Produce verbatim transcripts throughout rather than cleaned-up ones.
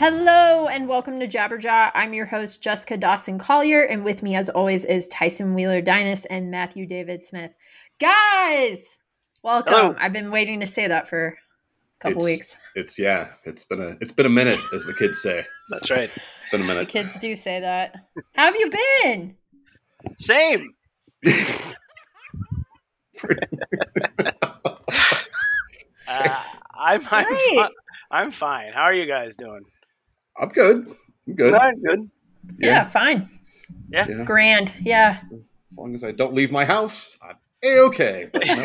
Hello and welcome to Jabberjaw. I'm your host, Jessica Dawson Collier, and with me, as always, is Tyson Wheeler Dynas and Matthew David Smith. Guys, welcome. Hello. I've been waiting to say that for a couple it's, weeks. It's yeah. It's been a it's been a minute, as the kids say. That's right. It's been a minute. The kids do say that. How have you been? Same. uh, I'm I'm, Great. fi- I'm fine. How are you guys doing? I'm good. I'm good. All right, good. Yeah, Yeah. fine. Yeah. Yeah. Grand. Yeah. As long as I don't leave my house, I'm a-okay. But no.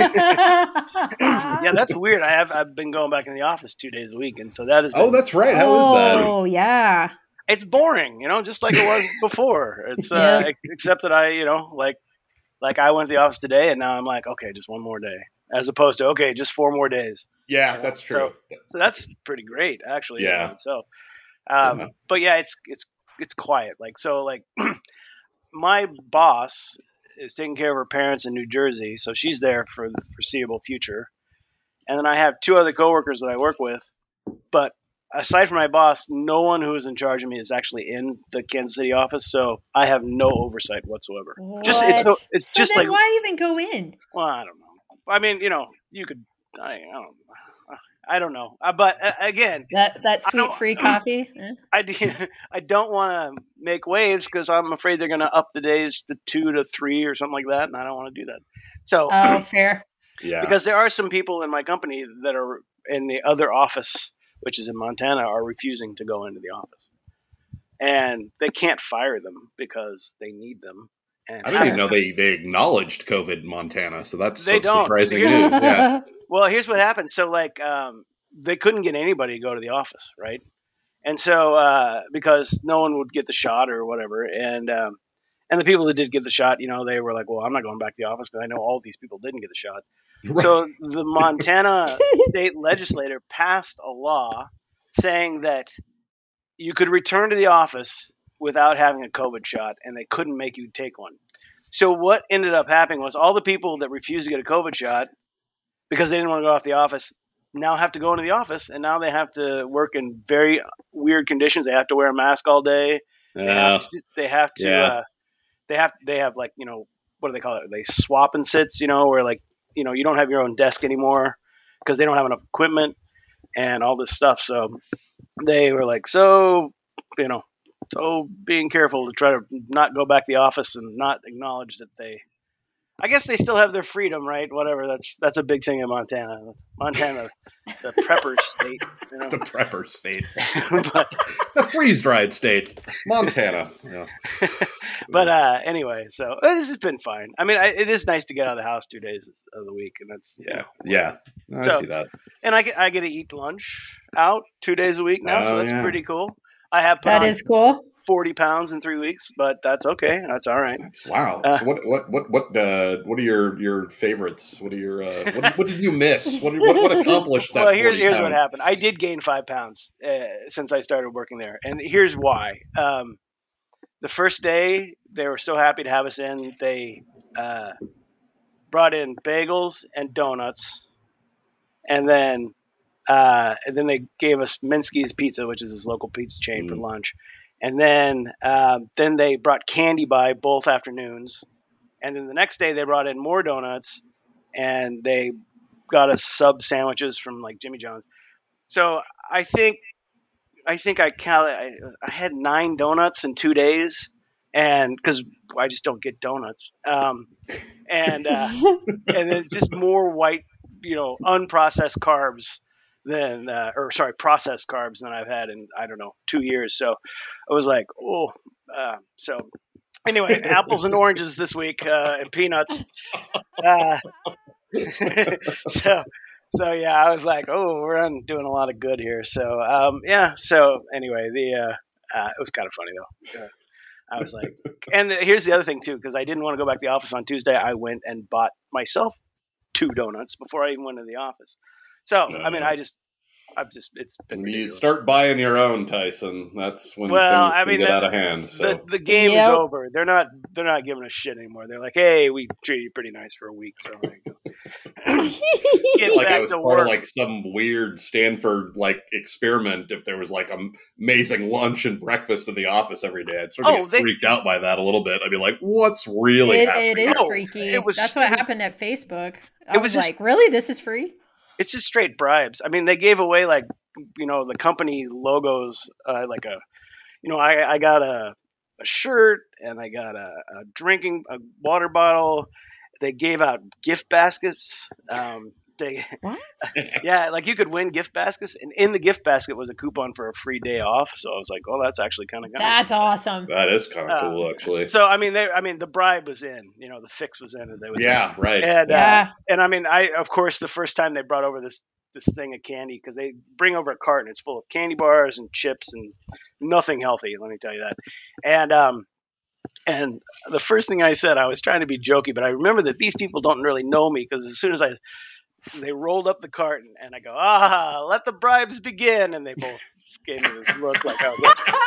Yeah, that's weird. I have I've been going back in the office two days a week, and so that is. Oh, that's right. How is that? Oh, yeah. It's boring, you know, just like it was before. It's uh, Yeah. except that I, you know, like like I went to the office today, and now I'm like, okay, just one more day, as opposed to okay, just four more days. Yeah, that's true. So that's pretty great, actually. Yeah. So, um, Yeah. but yeah, it's it's it's quiet. Like so, like my boss is taking care of her parents in New Jersey, so she's there for the foreseeable future. And then I have two other coworkers that I work with, but aside from my boss, no one who is in charge of me is actually in the Kansas City office, so I have no oversight whatsoever. Just it's no, What? it's so just then like why even go in? well, I don't know. I mean, you know, you could I, I don't I don't know. Uh, but uh, again, That that I sweet don't- free coffee? Eh? I, d- I don't want to make waves because I'm afraid they're going to up the days to two to three or something like that, and I don't want to do that. So, Oh, fair. Yeah. because there are some people in my company that are in the other office, which is in Montana, are refusing to go into the office, and they can't fire them because they need them. And I didn't even know they, they acknowledged COVID in Montana, so that's They some don't. surprising Yeah. news. Yeah. Well, here's what happened. So, like, um, they couldn't get anybody to go to the office, right? And so, uh, because no one would get the shot or whatever, and um, and the people that did get the shot, you know, they were like, "Well, I'm not going back to the office because I know all these people didn't get the shot." Right. So, the Montana state legislator passed a law saying that you could return to the office without having a COVID shot, and they couldn't make you take one. So, what ended up happening was all the people that refused to get a COVID shot because they didn't want to go off the office now have to go into the office, and now they have to work in very weird conditions. They have to wear a mask all day. They Yeah. have to, they have to Yeah. uh, they have they have like, you know, what do they call it? They swap and sits, you know, where like, you know, you don't have your own desk anymore because they don't have enough equipment and all this stuff. So they were like, so, you know, so being careful to try to not go back to the office and not acknowledge that they, I guess they still have their freedom, right? Whatever. That's that's a big thing in Montana. Montana, the prepper state, you know. The prepper state. but The freeze-dried state. Montana. Yeah. but uh, anyway, so it has been fine. I mean, I, it is nice to get out of the house two days of the week, and that's you Yeah. know, Yeah. I So- see that. and I get I get to eat lunch out two days a week now, so Oh, that's yeah. pretty cool. I have put That on is cool. forty pounds in three weeks, but that's okay. That's all right. That's wow. Uh, so what what what what uh, what are your, your favorites? What are your uh, what, what did you miss? What what, what accomplished that? Well, here's forty here's what pounds? happened. I did gain five pounds uh, since I started working there, and here's why. Um, the first day they were so happy to have us in. They uh, brought in bagels and donuts, and then uh, and then they gave us Minsky's Pizza, which is this local pizza chain, for Mm. lunch. And then um, then they brought candy by both afternoons, and then the next day they brought in more donuts, and they got us sub sandwiches from like Jimmy John's. So I think I think I cal- I, I had nine donuts in two days, and because I just don't get donuts, um, and uh, and then just more white, you know, unprocessed carbs than, uh, or sorry, processed carbs than I've had in I don't know two years. So I was like, oh, uh, so anyway, apples and oranges this week uh, and peanuts. Uh, so so yeah, I was like, oh, we're on doing a lot of good here. So um, yeah. So anyway, the uh, uh, it was kind of funny though. Uh, I was like, and here's the other thing too, because I didn't want to go back to the office on Tuesday. I went and bought myself two donuts before I even went to the office. So I mean, I just, I've just, it's been When you ridiculous. start buying your own, Tyson, that's when Well, things I can mean, get the- out of hand. So The, the game Yep. is over. They're not they're not giving a shit anymore. They're like, hey, we treated you pretty nice for a week, so there you get Like back I was to part of work. like some weird Stanford like experiment. If there was like an amazing lunch and breakfast in the office every day, I'd sort of Oh, get they- freaked out by that a little bit. I'd be like, "What's really It, happening?" it is Oh, freaky. it was That's just- what it was- happened at Facebook. I it was, was just- like, really? This is free? It's just straight bribes. I mean, they gave away like, you know, the company logos, uh, like a, you know, I, I got a, a shirt and I got a, a drinking, a water bottle. They gave out gift baskets. Um, they, What? yeah, like you could win gift baskets, and in the gift basket was a coupon for a free day off. So I was like, oh, that's actually kind of good. That's awesome. That is kind of Uh, cool, actually. So I mean, they, I mean, the bribe was in. You know, the fix was in, as they would say. Yeah, right. And, uh, Yeah. and I mean, I of course the first time they brought over this this thing of candy, because they bring over a carton, it's full of candy bars and chips and nothing healthy. Let me tell you that. And um, and the first thing I said, I was trying to be jokey, but I remember that these people don't really know me, because as soon as I they rolled up the carton and I go, ah, let the bribes begin, and they both gave me this look like I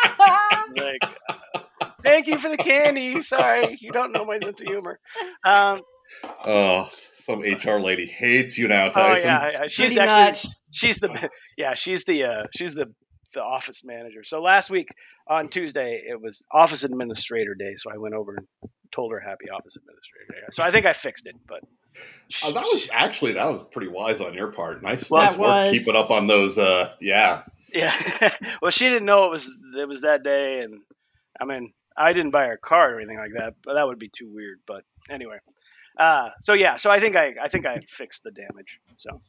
was like, thank you for the candy. Sorry, you don't know my sense of humor. Um, Oh, some H R lady hates you now, Oh Tyson. yeah, yeah, she's Pretty actually much. she's the yeah she's the uh, she's the the office manager. So last week on Tuesday it was office administrator day, so I went over and told her happy office administrator day. So I think I fixed it, but Oh, that was actually that was pretty wise on your part. Nice, Well, nice That work was. keeping up on those. Uh, yeah, yeah. Well, she didn't know it was it was that day, and I mean I didn't buy her card or anything like that, but that would be too weird. But anyway, uh, so yeah, so I think I I think I fixed the damage. So,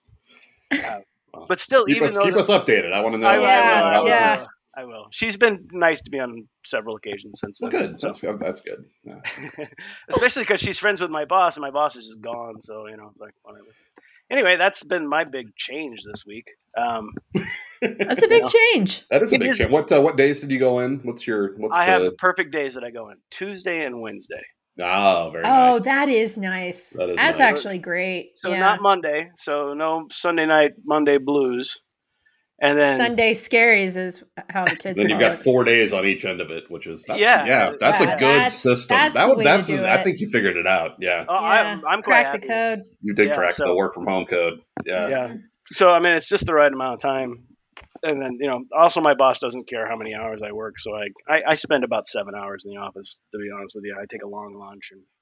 uh, but still, keep even us though keep the- us updated. I want to know. I will, Yeah, I will, I how will, this yeah. is- I will. She's been nice to me on several occasions since Well, then. good. That's that's good. Yeah. Especially because she's friends with my boss, and my boss is just gone. So you know, it's like whatever. Anyway, that's been my big change this week. Um, That's a big Yeah. change. That is a It big is. change. What uh, what days did you go in? What's your what's I have the? perfect days that I go in: Tuesday and Wednesday. Oh, very Oh, nice. that is nice. That is That's nice. actually great. So yeah. not Monday. So no Sunday night, Monday blues, and then Sunday scaries is how the kids Then you've call got it. four days on each end of it, which is that's, Yeah. yeah, that's Yeah, a good that's- system. that's that the would way to that's do I it. think you figured it out. Yeah, oh, Yeah. I'm I'm quite Crack happy. the code. you did Yeah, crack so- the work from home code. Yeah, Yeah. So I mean, it's just the right amount of time. And then, you know, also my boss doesn't care how many hours I work, so I, I, I spend about seven hours in the office, to be honest with you. I take a long lunch, and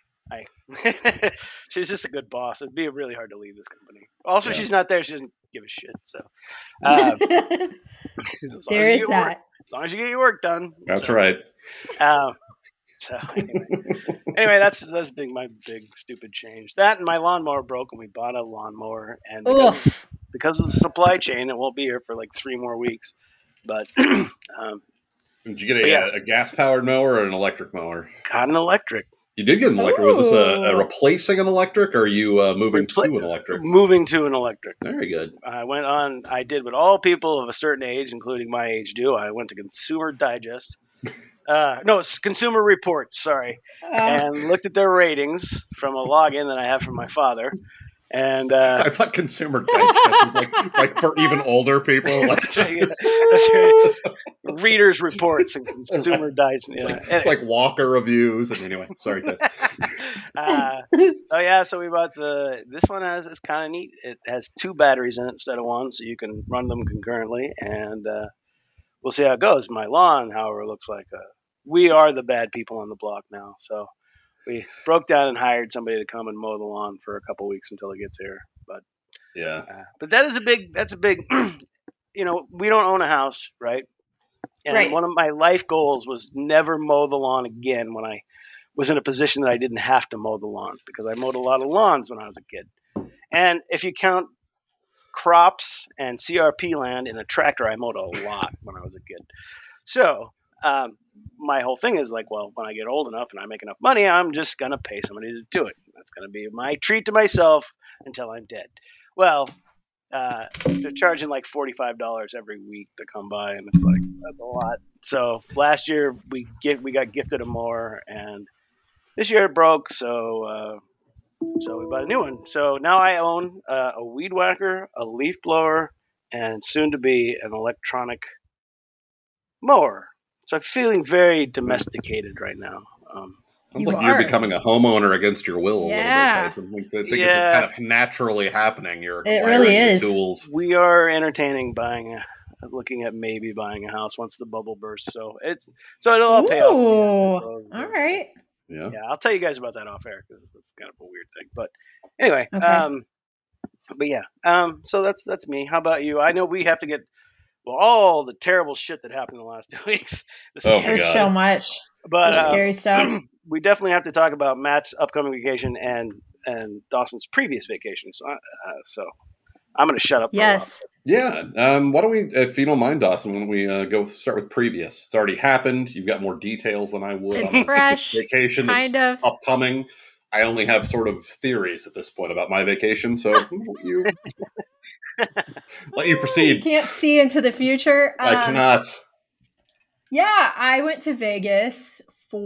I she's just a good boss. It'd be really hard to leave this company. Also, Yeah. she's not there. She doesn't give a shit. So uh, as long as there you is get that. Work, as long as you get your work done. that's So, right. Uh, so anyway, anyway, that's that's big my big stupid change. That and my lawnmower broke, and we bought a lawnmower, and because, Oof. because of the supply chain, it won't be here for like three more weeks. But um, Did you get a, But yeah. a gas powered mower or an electric mower? got an electric. You did get an electric. Was this a, a Ooh. replacing an electric, or are you uh, moving Repla- to an electric? Moving to an electric. Very good. I went on. I did what all people of a certain age, including my age, do. I went to Consumer Digest. Uh, no, it's Consumer Reports. Sorry, Uh, and looked at their ratings from a login that I have from my father. And uh, I thought Consumer Digest was like like for even older people. Like, Yeah, just- that's right. Readers reports and Consumer Digest. it's, Yeah. like, it's like Walker reviews. And anyway, sorry, Tess. uh, oh yeah, so we bought the. This one has it's kind of neat. It has two batteries in it instead of one, so you can run them concurrently, and uh, we'll see how it goes. My lawn, however, looks like a, we are the bad people on the block now. So we broke down and hired somebody to come and mow the lawn for a couple weeks until it gets here. But Yeah. uh, but that is a big. That's a big. You know, we don't own a house, right? And Right. one of my life goals was never mow the lawn again when I was in a position that I didn't have to mow the lawn, because I mowed a lot of lawns when I was a kid. And if you count crops and C R P land in a tractor, I mowed a lot when I was a kid. So um, my whole thing is like, well, when I get old enough and I make enough money, I'm just going to pay somebody to do it. That's going to be my treat to myself until I'm dead. Well, uh, they're charging like forty-five dollars every week to come by, and it's like, that's a lot. So last year we get we got gifted a mower, and this year it broke, so uh, so we bought a new one. So now I own uh, a weed whacker, a leaf blower, and soon to be an electronic mower. So I'm feeling very domesticated right now. Um, Sounds You like you're are. becoming a homeowner against your will Yeah. a little bit, Tyson. I think Yeah. it's just kind of naturally happening. You're It acquiring really the is. tools. We are entertaining buying a, looking at maybe buying a house once the bubble bursts. So it's so it'll all pay off. in the end. Ooh. So, All right. Yeah. Yeah, I'll tell you guys about that off air because that's kind of a weird thing. But anyway, Okay. um, but yeah, um, so that's that's me. How about you? I know we have to get well all the terrible shit that happened in the last two weeks. The Oh my scary- There's God. so much. but There's uh, scary stuff. we definitely have to talk about Matt's upcoming vacation and and Dawson's previous vacation. So, uh, so I'm going to shut up. For Yes. Yeah. Um, why don't we, if you don't mind, Dawson, why don't we uh, go start with previous? It's already happened. You've got more details than I would It's on a fresh, vacation that's kind of. upcoming. I only have sort of theories at this point about my vacation, so you let you You proceed. can't see into the future. I Um, cannot. Yeah, I went to Vegas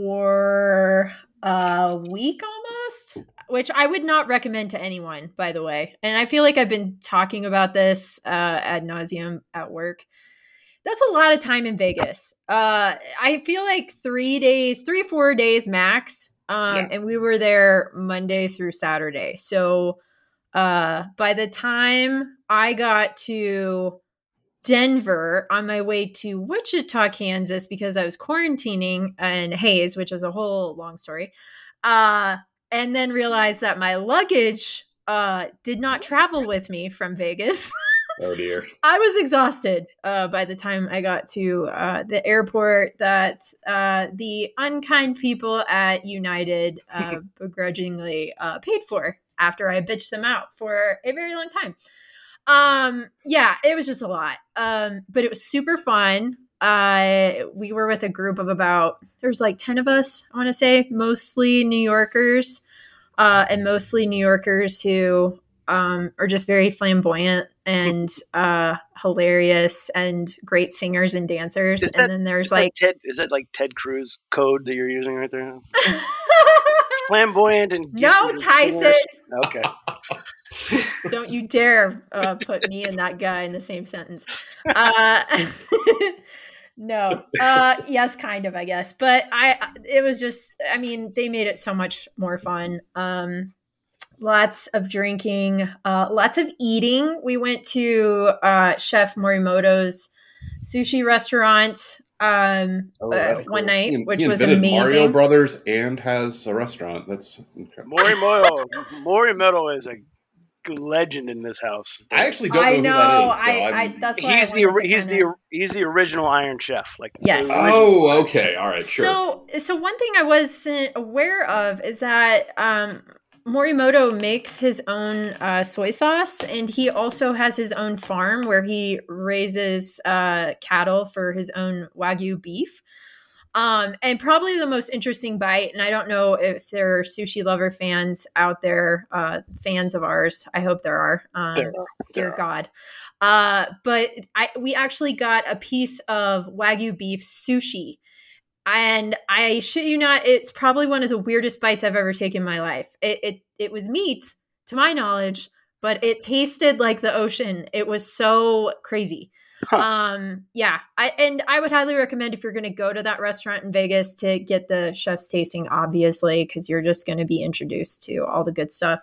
for a week almost, which I would not recommend to anyone, by the way. And I feel like I've been talking about this uh, ad nauseum at work. That's a lot of time in Vegas. Uh, I feel like three days, three, four days max. Um, Yeah. And we were there Monday through Saturday. So uh, by the time I got to Denver on my way to Wichita, Kansas, because I was quarantining in Hayes, which is a whole long story. Uh, and then realized that my luggage uh, did not travel with me from Vegas. Oh dear. I was exhausted uh, by the time I got to uh, the airport that uh, the unkind people at United uh, begrudgingly uh, paid for after I bitched them out for a very long time. Um, yeah, it was just a lot. Um, but it was super fun. Uh, we were with a group of about, there's like ten of us, I want to say, mostly New Yorkers, uh, and mostly New Yorkers who um, are just very flamboyant and uh, hilarious and great singers and dancers. Is and that- then there's Is like, that Ted, is that like Ted Cruz code that you're using right there? Flamboyant and no, gifted Tyson. singer? Okay. Don't you dare uh, put me and that guy in the same sentence. Uh, no. Uh, yes, kind of, I guess. But I, it was just, I mean, they made it so much more fun. Um, lots of drinking, uh, lots of eating. We went to uh, Chef Morimoto's sushi restaurant um, Oh, uh, that's one cool. night, He, which he was invented amazing. Mario Brothers and has a restaurant. That's incredible. Morimoto. Morimoto is a legend in this house. I actually don't know I who know. that is. so I, I I'm- that's why He's I the wanted to he's kinda- the he's the original Iron Chef. Like Yes. the original- Oh, okay. All right, sure. So, so one thing I wasn't aware of is that um, Morimoto makes his own uh, soy sauce, and he also has his own farm where he raises uh, cattle for his own Wagyu beef. Um, and probably the most interesting bite, and I don't know if there are sushi lover fans out there, uh, fans of ours. I hope there are. Um, There are. dear There are. God. Uh, but I we actually got a piece of Wagyu beef sushi. And I shit you not, it's probably one of the weirdest bites I've ever taken in my life. It it it was meat, to my knowledge, but it tasted like the ocean. It was so crazy. Huh. Um, yeah, I and I would highly recommend if you're going to go to that restaurant in Vegas to get the chef's tasting, obviously, because you're just going to be introduced to all the good stuff.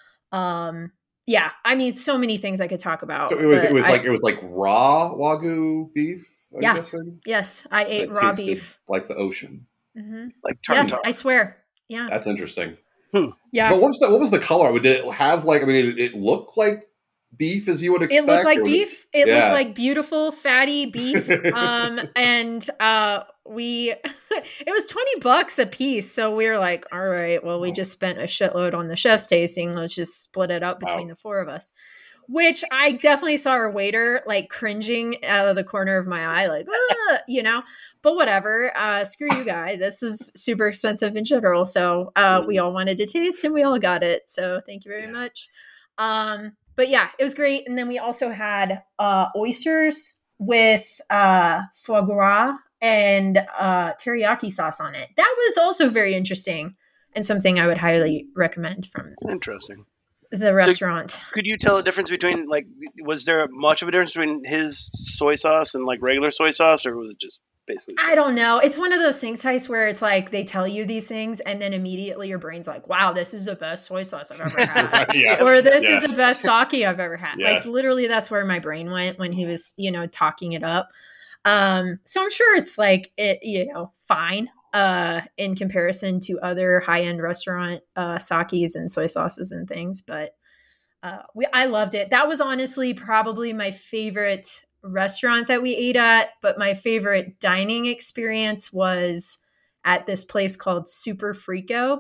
Um, yeah, I mean, so many things I could talk about. So it was but it was I- like it was like raw Wagyu beef. I'm Yeah. guessing? yes, I ate It raw tasted beef. like the ocean. hmm Like Yes, tartar. I swear. Yeah, That's interesting. yeah. But what was the what was the color? Did it have like? I mean, it, it looked like beef as you would It expect. looked like or was it- beef. It, Yeah. looked like beautiful, fatty beef. Um, and uh, we, it was twenty bucks a piece. So we were like, all right, well, we Wow. just spent a shitload on the chef's tasting. Let's just split it up between Wow. the four of us. Which I definitely saw our waiter like cringing out of the corner of my eye, like, "Ah," you know, but whatever. Uh, screw you, guy. This is super expensive in general. So uh, we all wanted to taste and we all got it. So thank you very Yeah. much. Um, but yeah, it was great. And then we also had uh, oysters with uh, foie gras and uh, teriyaki sauce on it. That was also very interesting and something I would highly recommend from Interesting. the restaurant. Could you tell the difference between like was there much of a difference between his soy sauce and like regular soy sauce, or was it just basically. I don't know. It's one of those things, Tice, where it's like they tell you these things and then immediately your brain's like, wow, this is the best soy sauce I've ever had. yeah. Or this yeah. is the best sake I've ever had. Yeah. Like literally that's where my brain went when he was, you know, talking it up. Um, so I'm sure it's like, it, you know, fine uh, in comparison to other high-end restaurant uh, sakes and soy sauces and things. But uh, we, I loved it. That was honestly probably my favorite restaurant that we ate at, but my favorite dining experience was at this place called Super Frico,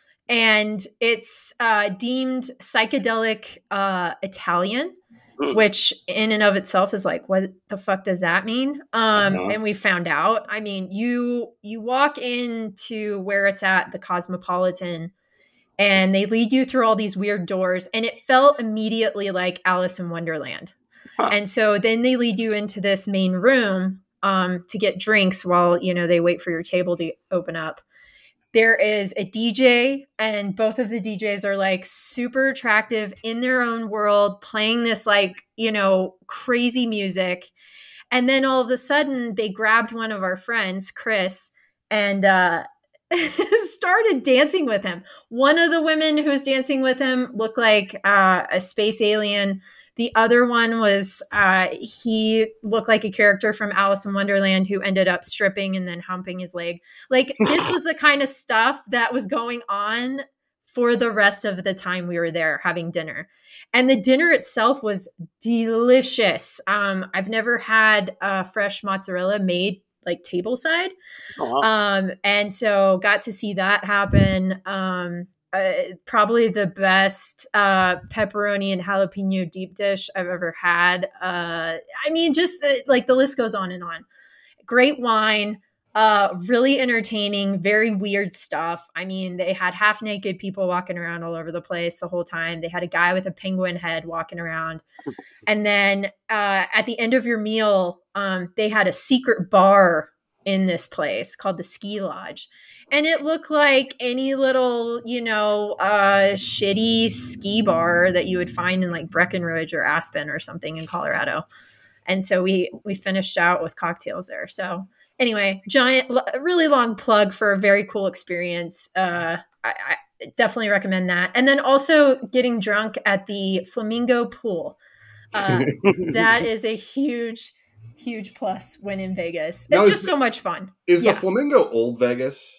and it's uh, deemed psychedelic uh, Italian, which in and of itself is like, what the fuck does that mean? Um, Uh-huh. and we found out. I mean, you you walk into where it's at, the Cosmopolitan, and they lead you through all these weird doors, and it felt immediately like Alice in Wonderland. Huh. And so then they lead you into this main room um, to get drinks while, you know, they wait for your table to open up. There is a D J, and both of the D Js are like super attractive in their own world, playing this like, you know, crazy music. And then all of a sudden they grabbed one of our friends, Chris, and uh, started dancing with him. One of the women who was dancing with him looked like uh, a space alien. The other one was, uh, he looked like a character from Alice in Wonderland who ended up stripping and then humping his leg. Like, this was the kind of stuff that was going on for the rest of the time we were there having dinner. And the dinner itself was delicious. Um, I've never had uh, fresh mozzarella made like tableside. Oh, wow. Um, and so got to see that happen. Um, Uh, probably the best uh, pepperoni and jalapeno deep dish I've ever had. Uh, I mean, just uh, like the list goes on and on. Great wine, uh, really entertaining, very weird stuff. I mean, they had half naked people walking around all over the place the whole time. They had a guy with a penguin head walking around. And then uh, at the end of your meal, um, they had a secret bar in this place called the Ski Lodge. And it looked like any little, you know, uh, shitty ski bar that you would find in like Breckenridge or Aspen or something in Colorado. And so we we finished out with cocktails there. So anyway, giant, really long plug for a very cool experience. Uh, I, I definitely recommend that. And then also getting drunk at the Flamingo Pool. Uh, that is a huge, huge plus when in Vegas. It's Now, is just the- so much fun. Is Yeah. the Flamingo Old Vegas?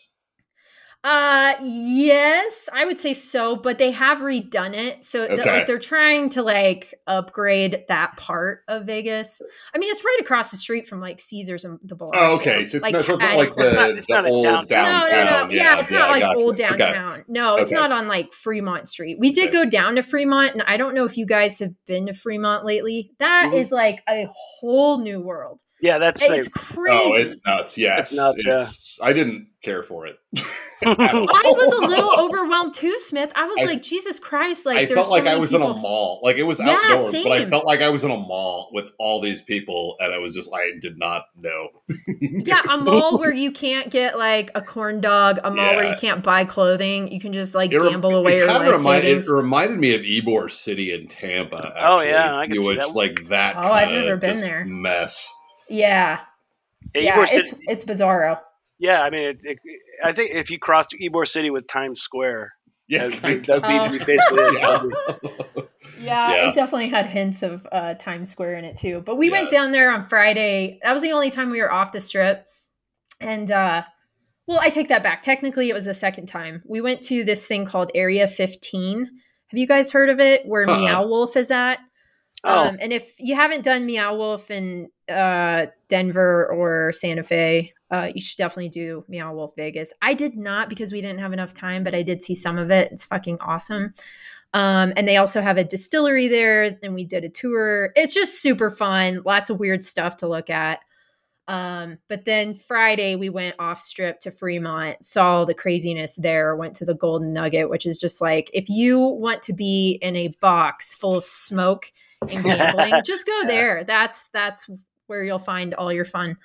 Uh, yes, I would say so, but they have redone it. So th- Okay. like they're trying to like upgrade that part of Vegas. I mean, it's right across the street from like Caesars and the Bellagio. Oh, okay. So it's, Like, not, so it's not catty like corner. the, It's the not a old downtown. downtown. No, no, no. Yeah, it's not I like got you. old Okay. downtown. No, it's Okay. not on like Fremont Street. We did Okay. go down to Fremont, and I don't know if you guys have been to Fremont lately. That Mhm. is like a whole new world. Yeah, that's It's the, crazy. Oh, it's nuts. Yes. It's nuts, yeah. It's- I didn't care for it. I was a little overwhelmed too, Smith. I was I- like, Jesus Christ! Like, I there's felt so like I many was in people. a mall. Like it was Yeah, outdoors, but I same. felt like I was in a mall with all these people, and I was just I did not know. Yeah, a mall where you can't get like a corn dog, a mall where Yeah. you can't buy clothing. You can just like It, rem- gamble away it your kind of life reminded, it savings. reminded me of Ybor City in Tampa. Actually. Oh, yeah, I can see which that. like that. Oh, I've kinda never been just there. Mess. Yeah, yeah, yeah, Ybor it's City, it's bizarro. yeah. I mean, it, it, I think if you crossed Ybor City with Times Square, Yeah, that'd be, kind that'd of. be basically it. Yeah. That'd be- Yeah, Yeah. it definitely had hints of uh, Times Square in it too. But we Yeah. went down there on Friday. That was the only time we were off the strip. And uh, well, I take that back. Technically, it was the second time. We went to this thing called Area fifteen. Have you guys heard of it? Where Uh-uh. Meow Wolf is at? Oh, Um, and if you haven't done Meow Wolf in uh, Denver or Santa Fe, uh, you should definitely do Meow Wolf Vegas. I did not because we didn't have enough time, but I did see some of it. It's fucking awesome. Um, and they also have a distillery there, and we did a tour. It's just super fun. Lots of weird stuff to look at. Um, but then Friday we went off strip to Fremont, saw all the craziness there, went to the Golden Nugget, which is just like, if you want to be in a box full of smoke and gambling, just go there. That's, that's where you'll find all your fun.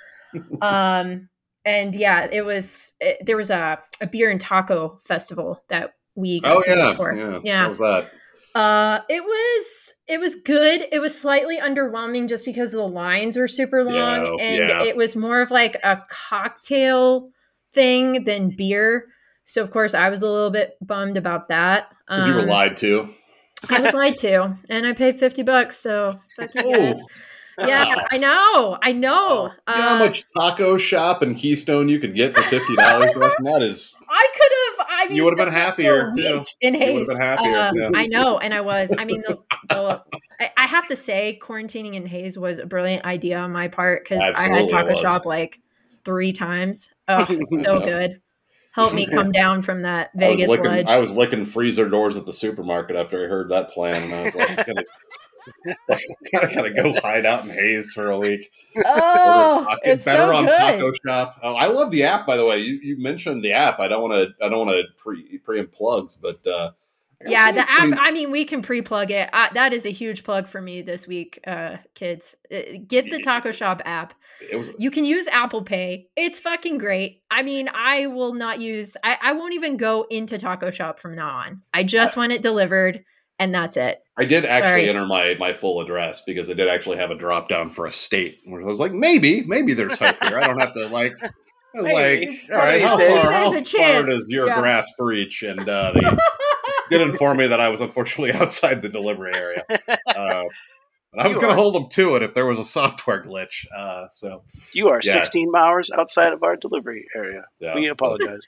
Um, and yeah, it was, it, there was a, a beer and taco festival that we got Oh tickets yeah, for. yeah. Yeah. How was that? Uh, it was it was good. It was slightly underwhelming just because the lines were super long, Yeah, and yeah. it was more of like a cocktail thing than beer. So of course I was a little bit bummed about that. Because you were Um, lied to. I was lied to, and I paid fifty bucks. So fuck you guys. Oh, Yeah, wow. I know, I know. Oh. You know how Uh, much taco shop and Keystone you could get for fifty dollars? That is, I could have. I mean, you would have been done that for happier a too. week in You would have Hayes. been happier. Uh, Yeah. I know, and I was. I mean, the, the I, I have to say, quarantining in Hayes was a brilliant idea on my part because I had Absolutely it taco was. shop like three times. Oh, it's so Yeah. good. Help me come down from that I was Vegas licking. ledge. I was licking freezer doors at the supermarket after I heard that plan, and I was like, "Gotta, gotta, gotta go hide out in Hayes for a week." Oh, Order- it's better so on good. Taco Shop. Oh, I love the app, by the way. You, you mentioned the app. I don't want to. I don't want to pre preempt plugs, but uh, I gotta Yeah, say the it's app. pretty- I mean, we can pre-plug it. Uh, that is a huge plug for me this week, uh, kids. Uh, Get the Taco Shop app. It was. You can use Apple Pay. It's fucking great. I mean, I will not use. I, I won't even go into Taco Shop from now on. I just want it delivered, and that's it. I did actually Sorry. enter my, my full address because I did actually have a drop down for a state where I was like, maybe, maybe there's hope here. I don't have to like, I was Maybe. like, all right, how Maybe far, how there's a far chance. does your Yeah. grass reach? And uh, they did inform me that I was unfortunately outside the delivery area. Uh, and I was You going to are. hold them to it if there was a software glitch. Uh, so You are Yeah. sixteen hours outside of our delivery area. yeah. We apologize.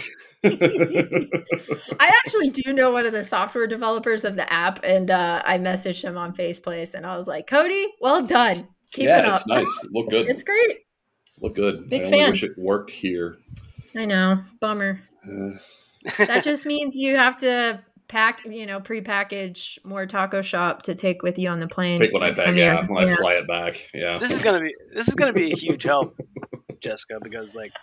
I actually do know one of the software developers of the app, and uh, I messaged him on Faceplace, and I was like, "Cody, well done. Keep it yeah, up. it's nice. It looked good. It's great." Look good. Big I only fan. wish it worked here. I know. Bummer. Uh, That just means you have to pack, you know, pre-package more Taco Shop to take with you on the plane. take when I Like back, some of yeah, your- when I yeah. fly it back. Yeah. This is gonna be this is gonna be a huge help, Jessica, because like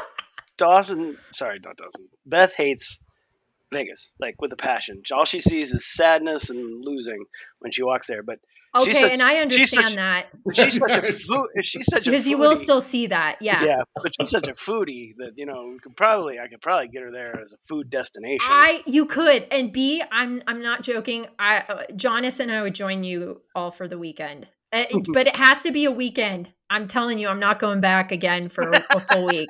Dawson, sorry, not Dawson. Beth hates Vegas, like with a passion. All she sees is sadness and losing when she walks there. But Okay, she's such, and I understand such- that she's such a fo- she's such a because you will foodie. still see that. Yeah. Yeah, but she's such a foodie that you know we could probably I could probably get her there as a food destination. I you could and B I'm I'm not joking. I uh, Jonas and I would join you all for the weekend, uh, but it has to be a weekend. I'm telling you, I'm not going back again for a, a full week.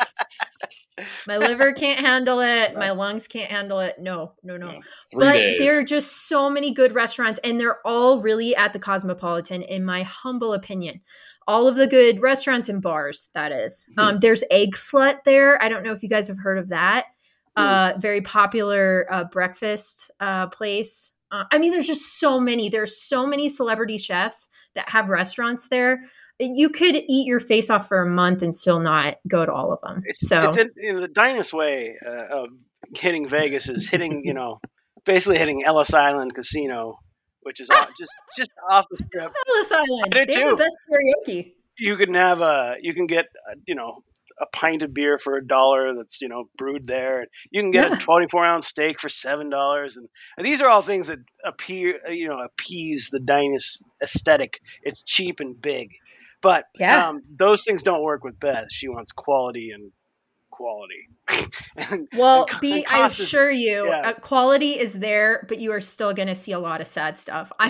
My liver can't handle it. My lungs can't handle it. No, no, no. Yeah. Three But days. there are just so many good restaurants, and they're all really at the Cosmopolitan, in my humble opinion. All of the good restaurants and bars, that is. Hmm. Um, there's Egg Slut there. I don't know if you guys have heard of that. Uh, very popular uh, breakfast uh, place. Uh, I mean, there's just so many. There's so many celebrity chefs that have restaurants there. You could eat your face off for a month and still not go to all of them. It's, So it, it, you know, the Dinas way uh, of hitting Vegas is hitting, you know, basically hitting Ellis Island Casino, which is off, just just off the strip. Ellis Island, I do they have too. the best karaoke. You can have a, you can get, a, you know, a pint of beer for a dollar that's you know brewed there. You can get Yeah. a twenty-four ounce steak for seven dollars, and, and these are all things that appear, you know, appease the Dinas aesthetic. It's cheap and big. But Yeah. um, those things don't work with Beth. She wants quality and quality. and, Well, and- B, and I cost is- assure you, yeah. uh, quality is there, but you are still going to see a lot of sad stuff. I'm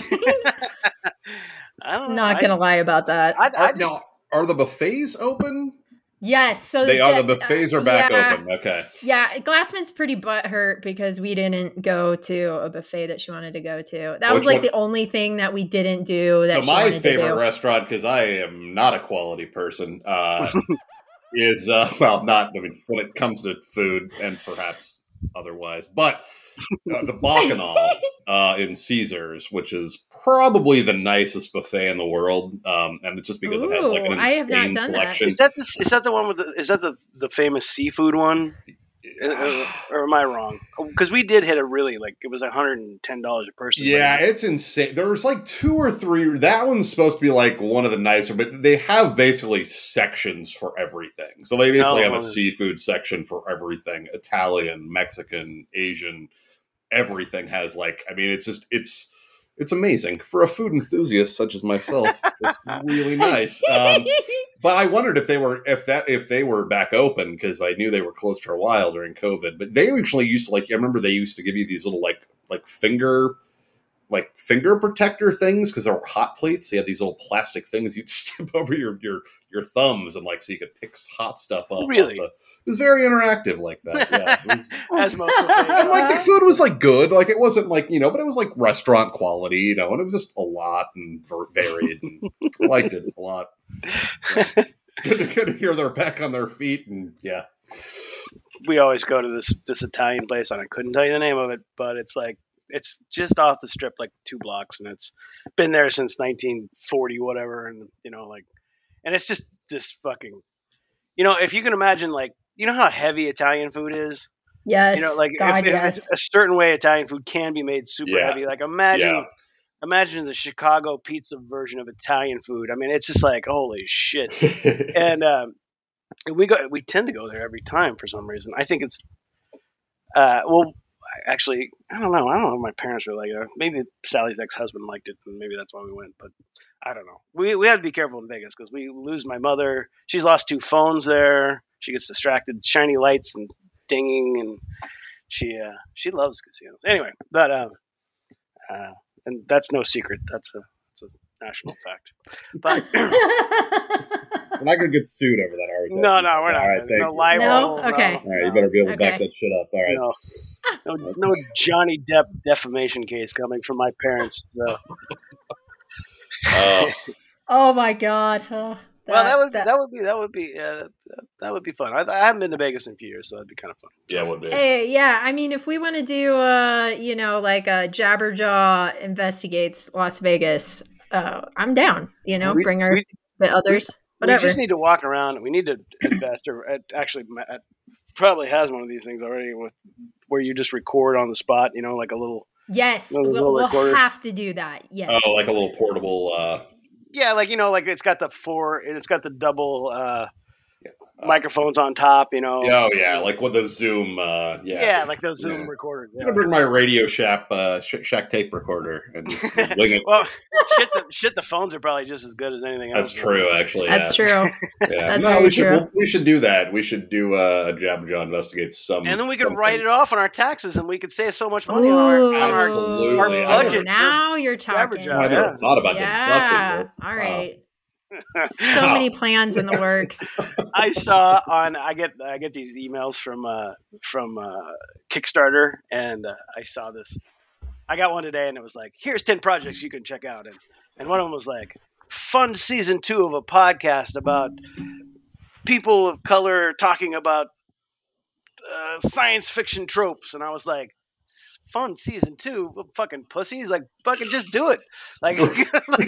I don't know. not I going to just- lie about that. I, I Are, just- now, are the buffets open? Yes, so They are. The that- buffets are back yeah, open. Okay. Yeah, Glassman's pretty butthurt because we didn't go to a buffet that she wanted to go to. That Which was like one- the only thing that we didn't do. That So she my wanted favorite to do. restaurant, because I am not a quality person, uh, is uh, well, not. I mean, when it comes to food and perhaps otherwise, but uh, the Bacchanal uh, in Caesars, which is probably the nicest buffet in the world, um, and it's just because it has like an Ooh, I have not insane done that. selection. is that the, is that the one with the is that the the famous seafood one? Uh, or am I wrong? Because we did hit a really like it was one hundred and ten dollars a person. Yeah, it's insane. There was like two or three. That one's supposed to be like one of the nicer, but they have basically sections for everything. So they basically Oh, have a well. seafood section for everything: Italian, Mexican, Asian. Everything has like. I mean, it's just it's it's amazing for a food enthusiast such as myself. It's really nice. Um, But I wondered if they were if that if they were back open because I knew they were closed for a while during COVID. But they actually used to like I remember they used to give you these little like like finger like finger protector things because there were hot plates. They had these little plastic things you'd step over your your your thumbs and like so you could pick hot stuff up. Really? The, it was very interactive like that. Yeah, it was, As most of the and like the food was like good. Like it wasn't like you know, but it was like restaurant quality. You know, and it was just a lot and varied. And I liked it a lot. Yeah. Good to, good to hear they're back on their feet and yeah. We always go to this this Italian place, and I couldn't tell you the name of it, but it's like it's just off the strip, like two blocks, and it's been there since nineteen forty, whatever, and you know, like, and it's just this fucking, you know, if you can imagine, like, you know how heavy Italian food is, Yes. you know, like God, if, if yes. it's a certain way Italian food can be made super Yeah. heavy. Like imagine, Yeah. imagine the Chicago pizza version of Italian food. I mean, it's just like holy shit, and. um We go. We tend to go there every time for some reason. I think it's, uh, well, actually, I don't know. I don't know. If my parents were like, uh, maybe Sally's ex-husband liked it, and maybe that's why we went. But I don't know. We we had to be careful in Vegas because we lose my mother. She's lost two phones there. She gets distracted, shiny lights and dinging, and she uh, she loves casinos. Anyway, but um, uh, and that's no secret. That's a that's a national fact. But We're not going to get sued over that, are we? no, no, we're not. All right, thank no you. libel. No? Okay. No, All right, you no. better be able to back Okay. that shit up. All right. No. No, no Johnny Depp defamation case coming from my parents. So. Oh, Oh my God. Oh, well, that would that, would be that would be uh, that, that would be fun. I, I haven't been to Vegas in a few years, so that'd be kind of fun. yeah, it would be. Hey, yeah. I mean, if we want to do, uh, you know, like a Jabberjaw investigates Las Vegas, uh, I'm down. You know, We- bring our we- the others, whatever. We just need to walk around. We need to invest, or uh, actually, Matt probably has one of these things already, with where you just record on the spot. You know, like a little. yes, No, there's we'll, no we'll recorders. have to do that. Yes. Oh, like a little portable. Uh, Yeah, like you know, like it's got the four, and it's got the double uh, uh, microphones on top. You know. Oh yeah, like with the Zoom. Uh, yeah. Yeah, like those Zoom Yeah. recorders. I'm Yeah. gonna bring my Radio Shack uh, Sh- Shack tape recorder and just wing it. Well, shit, the, shit, the phones are probably just as good as anything else. That's true, actually. That's yeah. true. Yeah. That's no, very we should true. we'll, we should do that. We should do uh, a Jabberjaw investigates some, And then we could something. write it off on our taxes, and we could save so much money on our, on our Absolutely. our I budget. Now you're talking. Jabberjaw, Oh, I never yeah. thought about Yeah. deducting All it. right. Wow. So Wow. many plans in the works. I saw on I get I get these emails from uh, from uh, Kickstarter, and uh, I saw this. I got one today, and it was like, "Here's ten projects you can check out," and and one of them was like, "Fund season two of a podcast about people of color talking about uh, science fiction tropes," and I was like, "Fun season two, what fucking pussies! Like, fucking just do it! Like, like,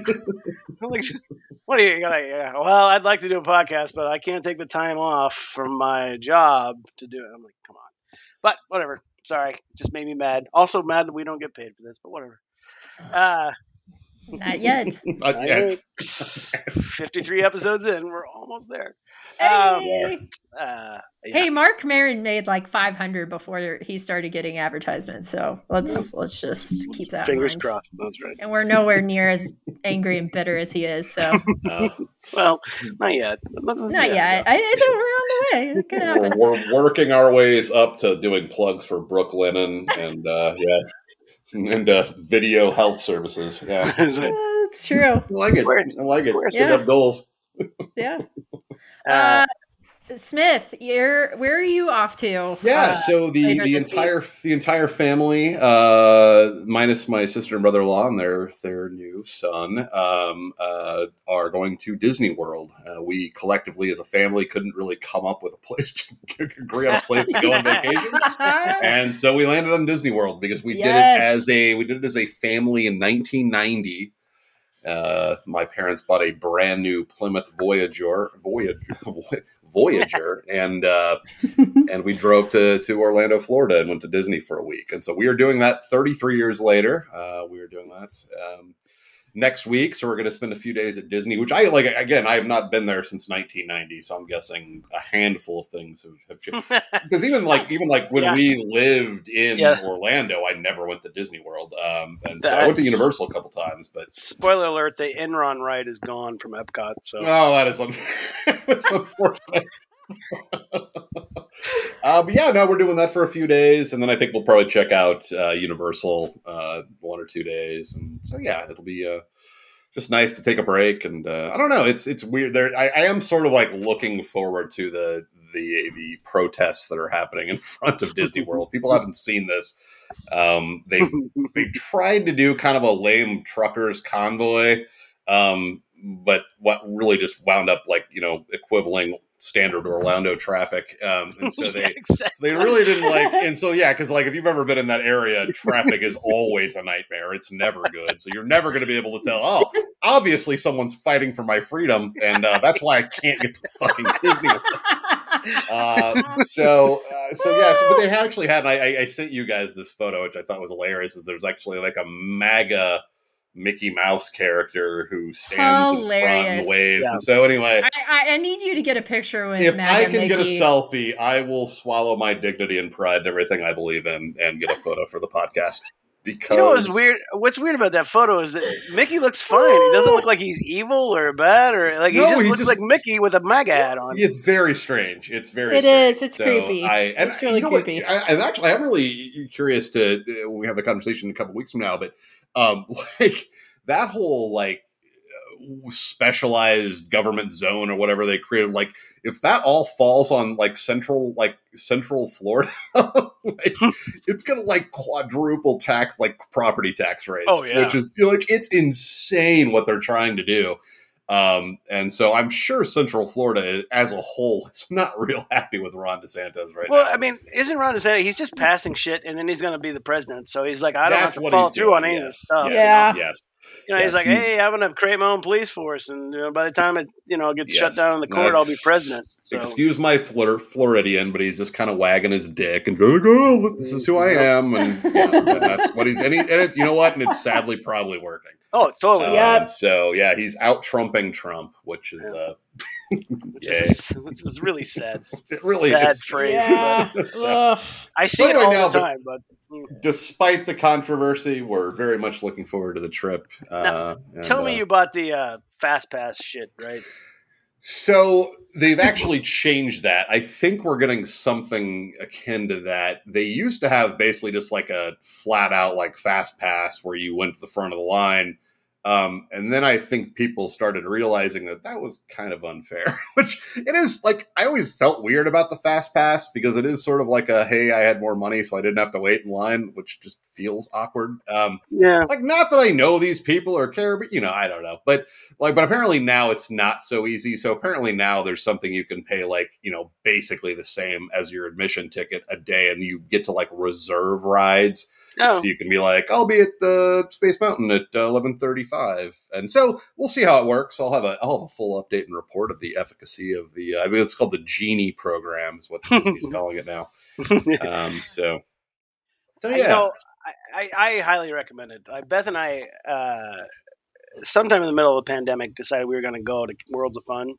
like just, what are you gonna? Yeah, well, I'd like to do a podcast, but I can't take the time off from my job to do it." I'm like, come on, but whatever. Sorry, just made me mad. Also mad that we don't get paid for this, but whatever. Uh, Not yet. Not yet. fifty-three episodes in, we're almost there. Um, Hey. uh, yeah. Hey, Mark Maron made like five hundred before he started getting advertisements. So let's let's just keep that in Fingers mind. crossed. That's right. And we're nowhere near as angry and bitter as he is. So Uh, Well, not yet. Let's, let's not see yet. I, I think we're on the way. It could we're, happen. we're working our ways up to doing plugs for Brooklyn and, and uh, yeah, and uh, video health services. Yeah, Yeah. Uh, It's true. I like it. Square- I like it. square- Set Yeah. up goals. Yeah. Uh, Uh, Smith, you're where are you off to? Yeah, Uh, so the, later the this entire the entire family, uh, minus my sister and brother in law and their their new son, um, uh, are going to Disney World. Uh, we collectively, as a family, couldn't really come up with a place to agree on a place to go on vacation, and so we landed on Disney World because we Yes. did it as a we did it as a family in nineteen ninety. Uh, my parents bought a brand new Plymouth Voyager, Voyager, Voyager, and uh, and we drove to to Orlando, Florida, and went to Disney for a week. And so we are doing that thirty-three years later. Uh, we are doing that um, next week. So we're going to spend a few days at Disney, which I like. Again, I have not been there since nineteen ninety, so I'm guessing a handful of things have, have changed. Because even like even like when Yeah. we lived in Yeah. Orlando, I never went to Disney World, um, and so I went to Universal a couple times, but. Spoiler alert: the Enron ride is gone from Epcot. So Oh, that is un- that's unfortunate. Uh, but yeah, no, we're doing that for a few days, and then I think we'll probably check out uh, Universal uh, one or two days, and so yeah, it'll be uh, just nice to take a break. And uh, I don't know, it's it's weird. There, I, I am sort of like looking forward to the the the protests that are happening in front of Disney World. People haven't seen this. Um, they they tried to do kind of a lame truckers convoy, um, but what really just wound up like you know equivaling standard Orlando traffic, um, and so they Yeah, exactly. they really didn't like. And so yeah, because like if you've ever been in that area, traffic is always a nightmare. It's never good, so you're never going to be able to tell. Oh, obviously someone's fighting for my freedom, and uh, that's why I can't get to fucking Disney. Uh, so, uh, so yeah, so, but they actually had, I, I sent you guys this photo, which I thought was hilarious, is there's actually like a MAGA Mickey Mouse character who stands in front Hilarious. and waves. Yeah. And so anyway, I, I, I need you to get a picture with if MAGA I can Mickey. get a selfie, I will swallow my dignity and pride and everything I believe in and get a photo for the podcast. Because You know what's weird? What's weird about that photo is that Mickey looks fine. He doesn't look like he's evil or bad or like he No, just he looks just- like Mickey with a MAGA hat on. It's very strange. It's very It strange. is. It's So creepy. I, and It's really you know what? creepy. I, and actually, I'm really curious to uh, when we have the conversation in a couple weeks from now. But um, like that whole like uh, specialized government zone or whatever they created, like if that all falls on like central like central Florida, like, it's gonna like quadruple tax like property tax rates. Oh, yeah. Which is like it's insane what they're trying to do. Um, and so I'm sure Central Florida as a whole is not real happy with Ron DeSantis right Well, now. I mean, isn't Ron DeSantis? He's just passing shit, and then he's going to be the president. So he's like, I don't That's have to what follow he's through doing. on any of Yes, this stuff. yes, Yeah. yes. You know, Yes, he's like, he's- hey, I'm going to create my own police force, and you know, by the time it you know gets Yes. shut down in the court, I'll be That's- president. So. Excuse my Flor- Floridian, but he's just kind of wagging his dick and going, "Oh, look, this is who I am," and, yeah, and that's what he's. And, he, and it, you know what? And it's sadly probably working. Oh, it's totally. Um, Yep. So yeah, he's out trumping Trump, which is uh, This yay. is, this is really sad. It really sad is. phrase. Yeah. So- Ugh. But I see But it anyway, all now, the but- time, but mm. Despite the controversy, we're very much looking forward to the trip. Uh, and, tell me uh, you bought the uh, fast pass shit, right? So they've actually changed that. I think we're getting something akin to that. They used to have basically just like a flat out like fast pass where you went to the front of the line. Um, and then I think people started realizing that that was kind of unfair, which it is. Like, I always felt weird about the fast pass because it is sort of like a, hey, I had more money, so I didn't have to wait in line, which just feels awkward. Um, Yeah. like, not that I know these people or care, but you know, I don't know. But like, but apparently now it's not so easy. So apparently now there's something you can pay like, you know, basically the same as your admission ticket a day, and you get to like reserve rides. Oh, So you can be like, I'll be at the Space Mountain at uh, eleven thirty-five. And so we'll see how it works. I'll have a, I'll have a full update and report of the efficacy of the, uh, I mean, it's called the Genie program is what Disney's calling it now. Um, so, so I yeah. know. I, I, I highly recommend it. Uh, Beth and I, uh, sometime in the middle of the pandemic, decided we were going to go to Worlds of Fun,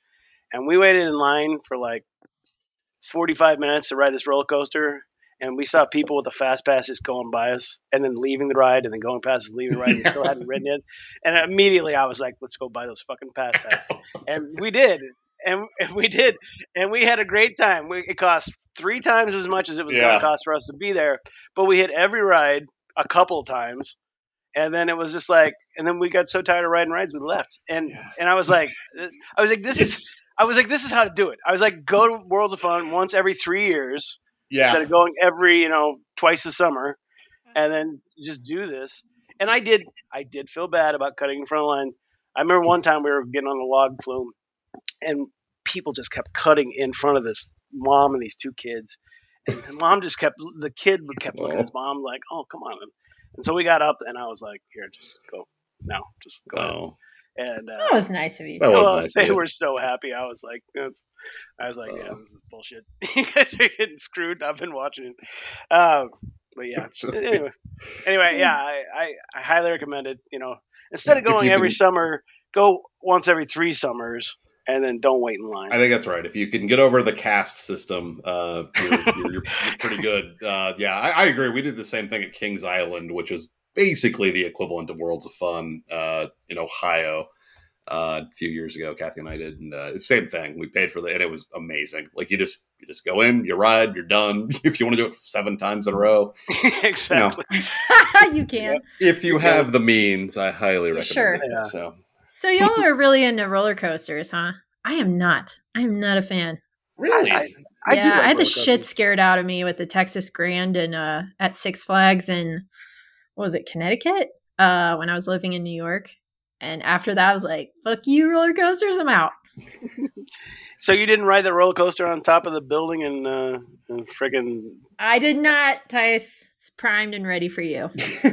and we waited in line for like forty-five minutes to ride this roller coaster. And we saw people with the fast passes going by us, and then leaving the ride, and then going past us, leaving the ride, and we still hadn't ridden it. And immediately, I was like, "Let's go buy those fucking passes." And we did, and, and we did, and we had a great time. We, it cost three times as much as it was going Yeah. to cost for us to be there, but we hit every ride a couple of times, and then it was just like, and then we got so tired of riding rides, we left. And Yeah. and I was like, I was like, this is, It's- I was like, this is how to do it. I was like, go to Worlds of Fun once every three years yeah. instead of going every, you know, twice a summer, and then just do this. And I did, I did feel bad about cutting in front of the line. I remember one time we were getting on the log flume, and people just kept cutting in front of this mom and these two kids. And the mom just kept, the kid kept looking at his mom like, oh, come on. And so we got up, and I was like, here, just go. No, just go ahead. Oh, And uh, That was nice of you. That too. was well, nice of they you. were so happy. I was like, that's, I was like, yeah, Uh. this is bullshit. You guys are getting screwed. I've been watching it. Um, but yeah. It's just- Anyway, anyway, yeah, I, I, I highly recommend it. You know, instead of If going you every can- summer, go once every three summers, and then don't wait in line. I think that's right. If you can get over the caste system, uh, you're, you're, you're, you're pretty good. Uh, yeah, I, I agree. We did the same thing at Kings Island, which is basically the equivalent of Worlds of Fun uh, in Ohio. uh, a few years ago. Kathy and I did, and uh, same thing. We paid for the, and it was amazing. Like you just you just go in, you ride, you're done. If you want to do it seven times in a row, exactly. You know, you can. if you have the means, I highly recommend Sure. it. Yeah. So, so y'all are really into roller coasters, huh? I am not. I am not a fan. Really? I, I, I yeah, do like I had the roller shit coasters. scared out of me with the Texas Grand and uh, at Six Flags in, what was it, Connecticut? Uh, when I was living in New York. And after that, I was like, fuck you, roller coasters, I'm out. So you didn't ride the roller coaster on top of the building and, uh, and friggin'... I did not, Tice. It's primed and ready for you.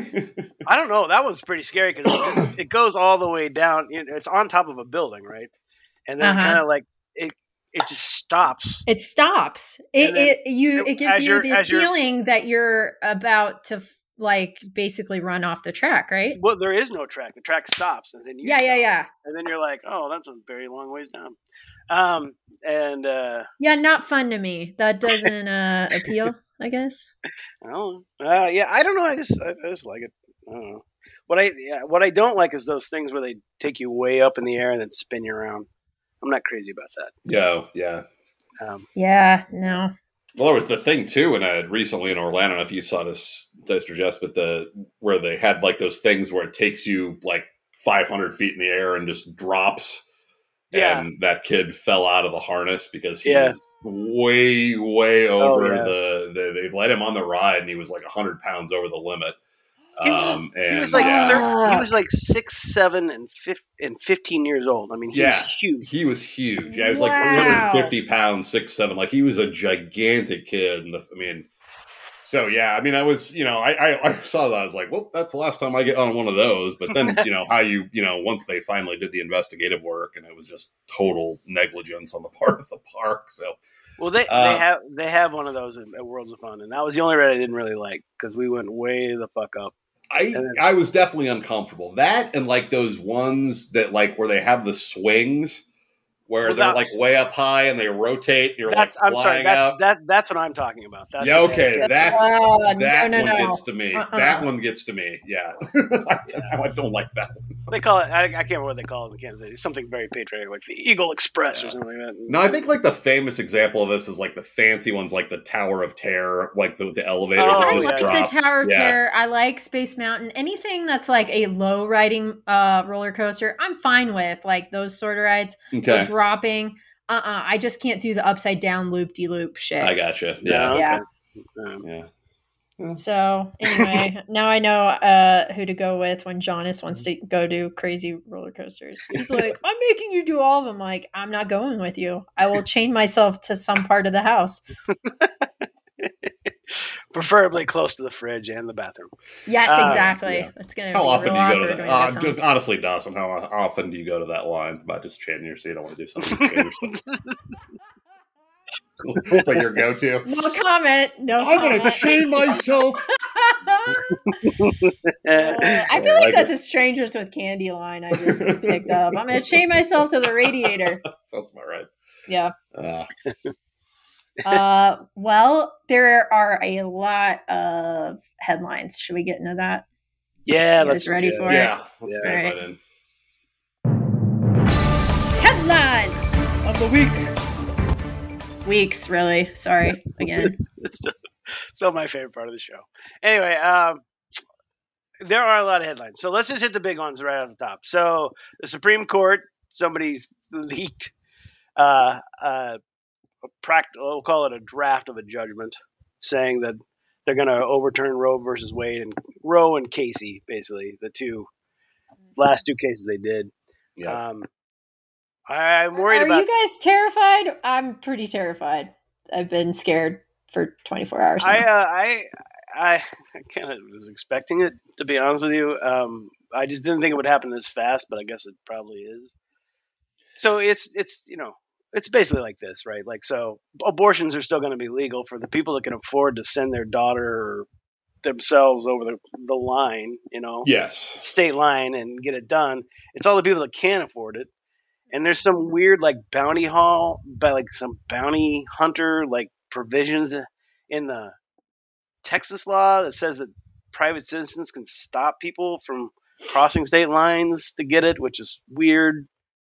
I don't know. That was pretty scary because it goes all the way down. It's on top of a building, right? And then Uh-huh. kind of like it it just stops. It stops. It And then it you it gives as you you're- the as you're- feeling that you're about to like basically run off the track, right? Well, there is no track. The track stops, and then you Yeah, yeah, stop. yeah. And then you're like, oh, that's a very long ways down. Um, and uh, Yeah, not fun to me. That doesn't uh, appeal, I guess. oh, uh, yeah, I don't know. I just I, I just like it. I don't know. What I yeah, what I don't like is those things where they take you way up in the air and then spin you around. I'm not crazy about that. yeah, yeah. Um, Yeah, no. Well, there was the thing too, and uh, recently in Orlando, I don't know if you saw this, Dice or Jess, but the where they had like those things where it takes you like five hundred feet in the air and just drops. Yeah. And that kid fell out of the harness because he Yeah. was way, way over Oh, yeah. the, the. They let him on the ride, and he was like a hundred pounds over the limit. Um, and he was like yeah, thir- he was like six, seven, and fif- and fifteen years old. I mean, he Yeah. was huge. he was huge. Yeah, he was like Wow. three hundred fifty pounds, six, seven. Like he was a gigantic kid. And the, I mean, so yeah, I mean, I was, you know, I, I, I saw that. I was like, well, that's the last time I get on one of those. But then, you know, how you, you know, once they finally did the investigative work, and it was just total negligence on the part of the park. So, Well, they Uh, they have they have one of those at, at Worlds of Fun, and that was the only ride I didn't really like because we went way the fuck up. I And then- I was definitely uncomfortable. That and like those ones that like where they have the swings where Well, they're that- like way up high and they rotate. And you're That's like I'm flying sorry. That's out. that that's what I'm talking about. That's Yeah, what okay, they- that's Oh, that no, no, one no. gets to me. Uh-uh. That one gets to me. Yeah, I, I don't like that one. they call it. I, I can't remember what they call it in Kansas City. Something very patriotic, like the Eagle Express Yeah. or something like that. No, I think like the famous example of this is like the fancy ones, like the Tower of Terror, like the, the elevator. Oh, that I just like drops. the Tower of Yeah. Terror. I like Space Mountain. Anything that's like a low riding uh, roller coaster, I'm fine with. Like those sort of rides, Okay, the dropping. Uh uh I just can't do the upside down loop de loop shit. I gotcha. No, Yeah, Yeah. okay. Um, yeah. So anyway, now I know uh, who to go with when Jonas wants to go do crazy roller coasters. He's like, I'm making you do all of them. Like, I'm not going with you. I will chain myself to some part of the house. preferably close to the fridge and the bathroom. Yes, Uh, exactly. yeah. It's gonna How be often real do you go awkward to when that? we Uh, get some. just- honestly, Dawson, how often do you go to that line about just changing your seat? I want to do something. To change your seat. It's like your go-to. No comment. No I'm going to comment. chain myself. Uh, I feel I like like that's a Strangers with Candy line I just picked up. I'm gonna chain myself to the radiator. Sounds about right. Yeah. Uh, Uh, well, there are a lot of headlines. Should we get into that? Yeah, You let's guys ready yeah. for it? yeah, let's Yeah. dive Alright. right in. Headline of the week. Weeks, really. Sorry again. It's still my favorite part of the show. Anyway, um, there are a lot of headlines. So let's just hit the big ones right off the top. So the Supreme Court, somebody's leaked uh, uh, a pract- we'll call it a draft of a judgment saying that they're going to overturn Roe versus Wade and Roe and Casey, basically, the two last two cases they did. Yeah. Um, I'm worried Are about you guys terrified? I'm pretty terrified. I've been scared for twenty-four hours now. I, uh, I, I, I kind of was expecting it, to be honest with you. Um, I just didn't think it would happen this fast, but I guess it probably is. So it's, it's, you know, it's basically like this, right? Like, so abortions are still going to be legal for the people that can afford to send their daughter or themselves over the, the line, you know, Yes. state line and get it done. It's all the people that can't afford it. And there's some weird like bounty haul by like some bounty hunter like provisions in the Texas law that says that private citizens can stop people from crossing state lines to get it, which is weird.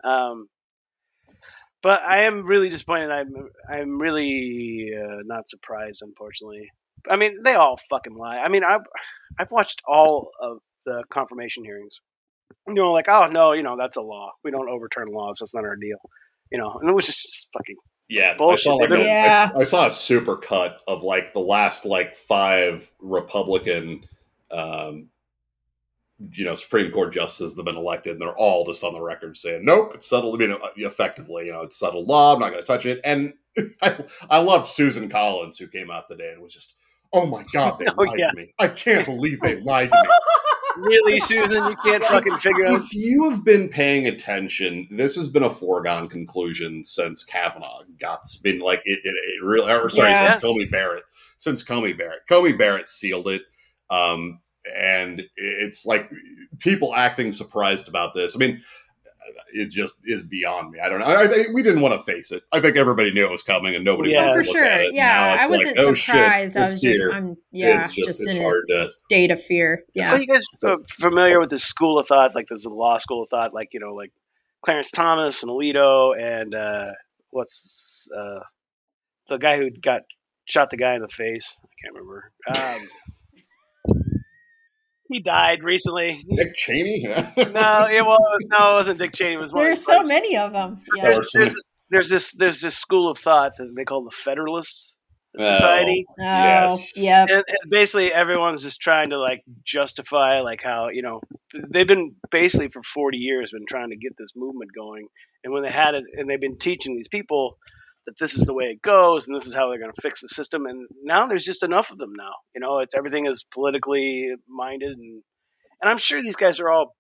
Um, but I am really disappointed. I'm I'm really uh, not surprised, unfortunately. I mean, they all fucking lie. I mean, I've I've watched all of the confirmation hearings. You know, like, oh no, you know, that's a law. We don't overturn laws. That's not our deal. You know, and it was just fucking Yeah, bullshit. I saw like They've a, been- Yeah. I, I saw a super cut of like the last like five Republican, um, you know, Supreme Court justices that have been elected, and they're all just on the record saying, "Nope, it's settled." You know, effectively, you know, it's settled law. I'm not going to touch it. And I, I love Susan Collins, who came out today and was just, "Oh my god, they Oh, lied yeah. to me! I can't believe they lied to me." Really, Susan, you can't fucking figure out. If you have been paying attention, this has been a foregone conclusion since Kavanaugh got been like it. It, it really, or sorry, Yeah. since Comey Barrett, since Comey Barrett, Comey Barrett sealed it, um, and it's like people acting surprised about this. I mean, it just is beyond me. I don't know. I, I, we didn't want to face it. I think everybody knew it was coming, and nobody Yeah. wanted Oh, for to look sure. at it. Now Yeah, it's I wasn't like, oh, surprised. shit, I it's was just, here. I'm, yeah, It's just- just it's in hard a to- state of fear. Yeah. Well, you guys So- are familiar with this school of thought? Like, there's a law school of thought, like, you know, like Clarence Thomas and Alito and uh, what's uh, the guy who got shot the guy in the face? I can't remember. Um, he died recently. Dick Cheney? No, it was no, it wasn't Dick Cheney. It was one. There's so many of them. Yeah. There's, there's, this, there's this there's this school of thought that they call the Federalist Society. Oh, Yes. yep. And, and basically everyone's just trying to like justify like how, you know, they've been basically for forty years been trying to get this movement going, and when they had it, and they've been teaching these people that this is the way it goes and this is how they're going to fix the system, and now there's just enough of them now, you know, it's everything is politically minded, and and I'm sure these guys are all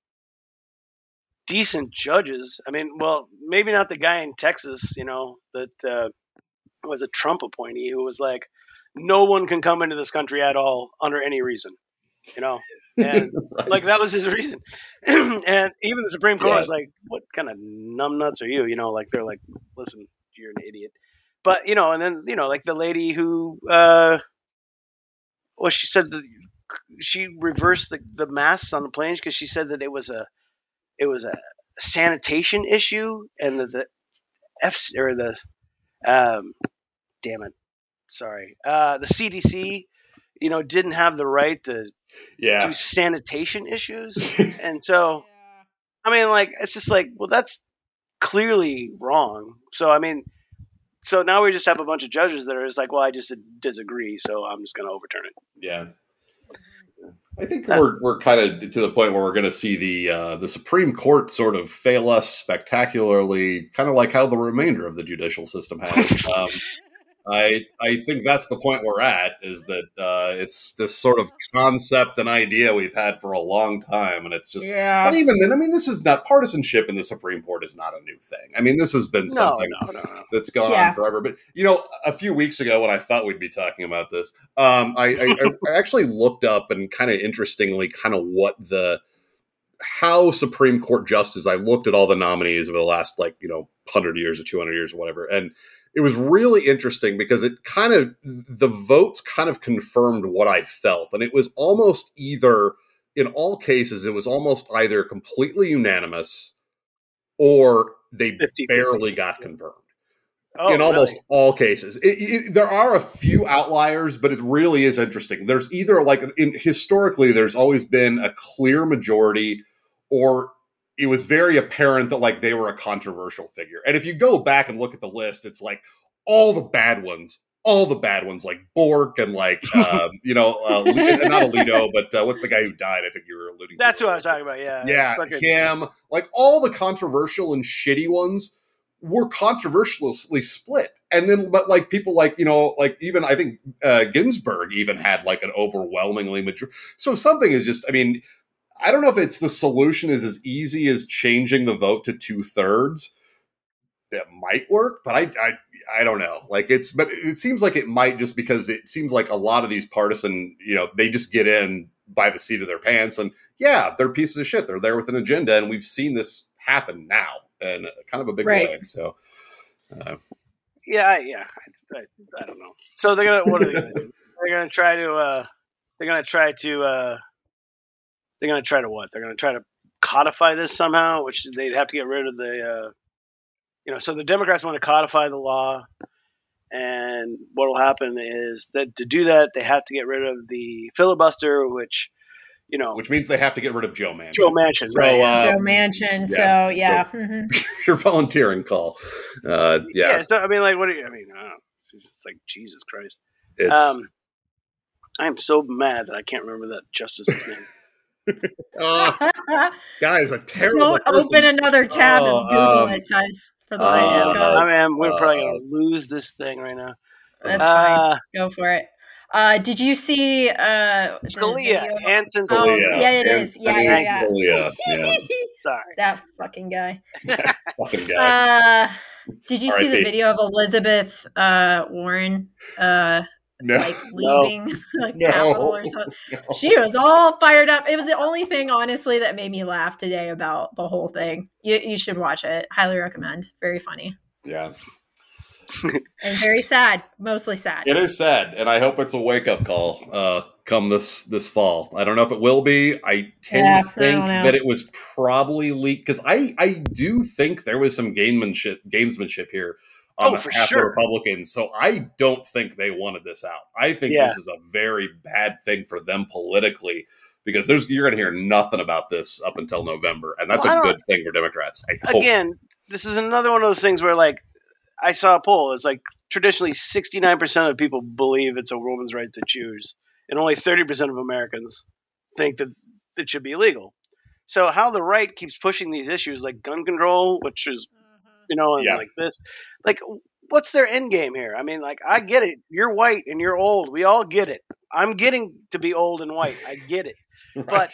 decent judges. I mean, well, maybe not the guy in Texas, you know, that uh, was a Trump appointee who was like, no one can come into this country at all under any reason, you know, and Right. like that was his reason. And even the Supreme Court Yeah. was like, what kind of numbnuts are you? You know, like they're like, listen, you're an idiot. But, you know, and then, you know, like the lady who, uh, well, she said that she reversed the, the masks on the planes because she said that it was a, it was a sanitation issue, and the, the F or the, um, damn it, sorry, uh, the C D C, you know, didn't have the right to Yeah. do sanitation issues, and so I mean, like, it's just like, well, that's clearly wrong. So I mean, so now we just have a bunch of judges that are just like, well, I just disagree, so I'm just going to overturn it. Yeah. I think we're we're kind of to the point where we're going to see the uh, the Supreme Court sort of fail us spectacularly, kind of like how the remainder of the judicial system has. Um, I I think that's the point we're at, is that uh, it's this sort of concept and idea we've had for a long time, and it's just Yeah. but even then, I mean, this is not partisanship in the Supreme Court is not a new thing. I mean, this has been No, something no, no, no. that's gone Yeah. on forever. But you know, a few weeks ago when I thought we'd be talking about this, um, I, I, I actually looked up and kind of interestingly, kind of what the how Supreme Court justice. I looked at all the nominees over the last like you know hundred years or two hundred years or whatever, and it was really interesting because it kind of the votes kind of confirmed what I felt, and it was almost either in all cases it was almost either completely unanimous or they fifty barely got confirmed. Oh, In almost really? all cases, it, it, there are a few outliers, but it really is interesting. There's either like in historically, there's always been a clear majority, or it was very apparent that like they were a controversial figure. And if you go back and look at the list, it's like all the bad ones, all the bad ones, like Bork and like um, you know, uh, not Alito, but uh, what's the guy who died? I think you were alluding. That's to who I was talking about. Yeah, Yeah, Fucking- him. Like all the controversial and shitty ones were controversially split. And then, but like people like, you know, like even I think uh, Ginsburg even had like an overwhelmingly majority. So something is just, I mean, I don't know if it's the solution is as easy as changing the vote to two thirds. That might work, but I, I, I don't know. Like it's, but it seems like it might just because it seems like a lot of these partisan, you know, they just get in by the seat of their pants, and yeah, they're pieces of shit. They're there with an agenda, and we've seen this happen now in kind of a big Right. way. So, uh, Yeah, I- yeah. I, I, I don't know. So they're gonna. What are they gonna do? They're gonna try to. Uh, they're gonna try to. Uh, they're gonna try to what? They're gonna try to codify this somehow, which they'd have to get rid of the, uh, you know, so the Democrats want to codify the law. And what will happen is that to do that, they have to get rid of the filibuster, which, you know, which means they have to get rid of Joe Manchin. Joe Manchin, so, right? Uh, Joe Manchin. yeah. So yeah, So, mm-hmm. Your volunteering call. Uh, yeah. yeah. So I mean, like, what do you? I mean, I don't know. It's like Jesus Christ. It's, um, I'm so mad that I can't remember that justice's name. uh, guys, a terrible. Don't person. open another tab Oh, and Google um, it, guys. For the uh, love I of am. God. I mean, we're uh, probably gonna lose this thing right now. That's uh, fine. Go for it. Uh, did you see uh, the Scalia, video? Anton Oh, Scalia. yeah, it is. Yeah, Anthony yeah, yeah. Scalia. Yeah. Sorry. That fucking guy. Fucking guy. Uh, did you see the R I P video of Elizabeth uh, Warren uh, no. like leaving like No. Capitol or something? No. She was all fired up. It was the only thing, honestly, that made me laugh today about the whole thing. You, you should watch it. Highly recommend. Very funny. Yeah. And very sad. Mostly sad. It is sad, and I hope it's a wake-up call uh, come this this fall. I don't know if it will be. I tend Yeah, to I think don't know. that it was probably leaked, because I, I do think there was some gamemanship, gamesmanship here on Oh, for half the sure. Republicans, so I don't think they wanted this out. I think Yeah. this is a very bad thing for them politically, because there's you're going to hear nothing about this up until November, and that's Well, I a don't- good thing for Democrats. I hope. Again, this is another one of those things where, like, I saw a poll. It's like traditionally sixty-nine percent of people believe it's a woman's right to choose, and only thirty percent of Americans think that it should be illegal. So how the right keeps pushing these issues like gun control, which is, you know, and Yeah. like this, like, what's their end game here? I mean, like, I get it. You're white and you're old. We all get it. I'm getting to be old and white. I get it. But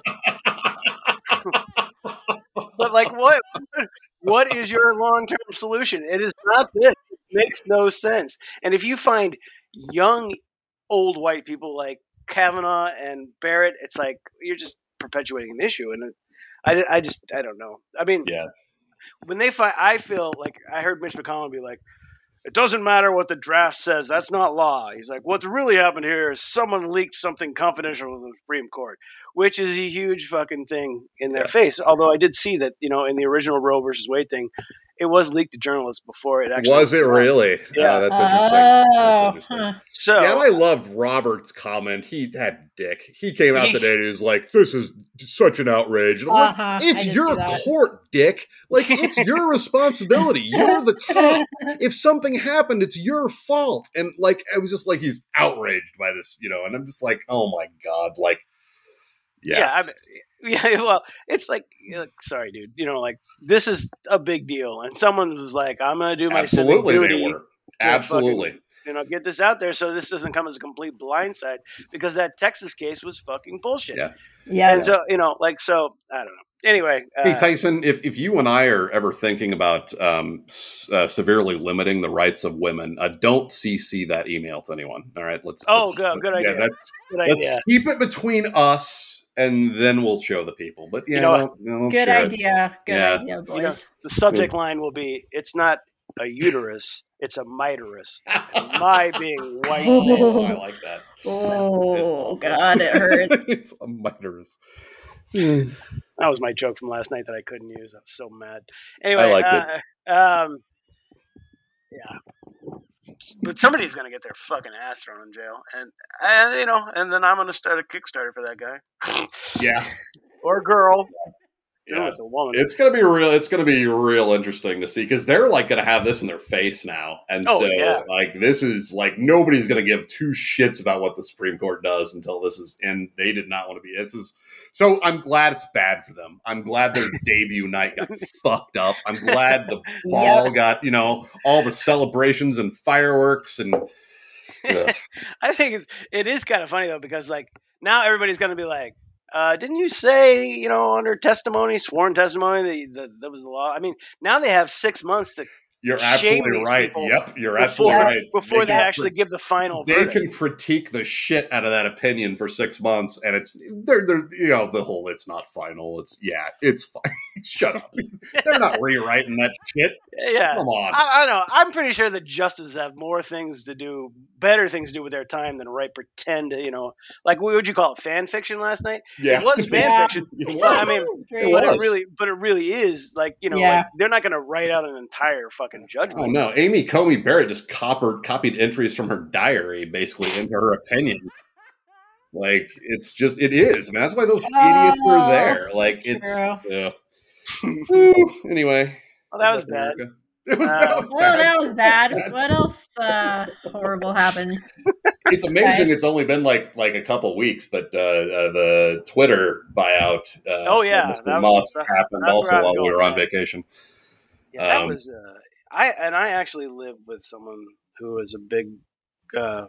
but like, what what is your long-term solution? It is not this. It makes no sense. And if you find young old white people like Kavanaugh and Barrett, it's like you're just perpetuating an issue. And it, I, I just I don't know. I mean, Yeah. when they find, I feel like I heard Mitch McConnell be like, it doesn't matter what the draft says. That's not law. He's like, what's really happened here is someone leaked something confidential to the Supreme Court, which is a huge fucking thing in their Yeah. face. Although I did see that, you know, in the original Roe versus Wade thing, it was leaked to journalists before it actually Was it really? Yeah. Oh, that's interesting. That's Oh, interesting. huh. So Yeah, and I love Robert's comment. He had dick. He came out He- today and he was like, "This is such an outrage." And I'm Uh-huh. like, I "It's did your see that. court, dick. Like, it's your responsibility. You're the top. If something happened, it's your fault." And like, I was just like, he's outraged by this, you know. And I'm just like, "Oh my god!" Like, yeah, Yeah, I mean, yeah, well, it's like, like, sorry, dude. You know, like, this is a big deal, and someone was like, "I'm going to do my absolutely, civic they duty, were absolutely. you know, get this out there, so this doesn't come as a complete blindside." Because that Texas case was fucking bullshit. Yeah. Yeah. And so, you know, like, so I don't know. Anyway, Hey uh, Tyson, if, if you and I are ever thinking about um, s- uh, severely limiting the rights of women, uh, don't C C that email to anyone. All right, let's. Oh, let's, good- good yeah, idea. That's, good let's idea. keep it between us, and then we'll show the people. But yeah, You know what? don't, don't Good share it. idea. Good Yeah. idea, boys. You know, the subject line will be, "It's not a uterus, it's a miterus." And my being white Oh, man. I like that. Oh, It's awful. God, it hurts. It's a miters. That was my joke from last night that I couldn't use. I was so mad. Anyway, I liked uh, um, yeah. But somebody's gonna get their fucking ass thrown in jail, and and you know, and then I'm gonna start a Kickstarter for that guy. Yeah. Or girl. Ooh, Yeah. it's a woman. It's gonna be real. It's gonna be real interesting to see, because they're like gonna have this in their face now, and Oh, so yeah. like this is like nobody's gonna give two shits about what the Supreme Court does until this is. And they did not want to be. This is so. I'm glad it's bad for them. I'm glad their debut night got fucked up. I'm glad the ball got, you know, all the celebrations and fireworks and. Ugh. I think it's it is kind of funny though, because like now everybody's gonna be like, uh, didn't you say, you know, under testimony, sworn testimony, that, that that was the law? I mean, now they have six months to You're shame absolutely these right. people Yep, you're before, absolutely right. before they, can actually give the final They verdict. can critique the shit out of that opinion for six months, and it's they're they're you know the whole it's not final. It's yeah, it's fine. Shut up. They're not rewriting that shit. Yeah, Come on. I, I know. I'm pretty sure that justices have more things to do, better things to do with their time than write pretend. You know, like what would you call it? Fan fiction last night. Yeah. It was fan Yeah. fiction. It But was. I mean, That was great. It but was. it really, but it really is like you know, Yeah. like they're not going to write out an entire fucking judgment. Oh no, Amy Comey Barrett just copied copied entries from her diary, basically into her opinion. Like it's just it is, man. That's why those idiots Oh, are there. Like it's true. yeah. Woo. Anyway, Well, that was bad. America. It was, Uh, that was Oh, bad. that was bad. What else uh, horrible happened? It's amazing. Guys. It's only been like like a couple weeks, but uh, uh, the Twitter buyout. Uh, Oh, yeah, of Mister that was- Musk that- happened that's also where I was while we going were on next. vacation. Yeah, that Um, was. Uh, I and I actually live with someone who is a big uh,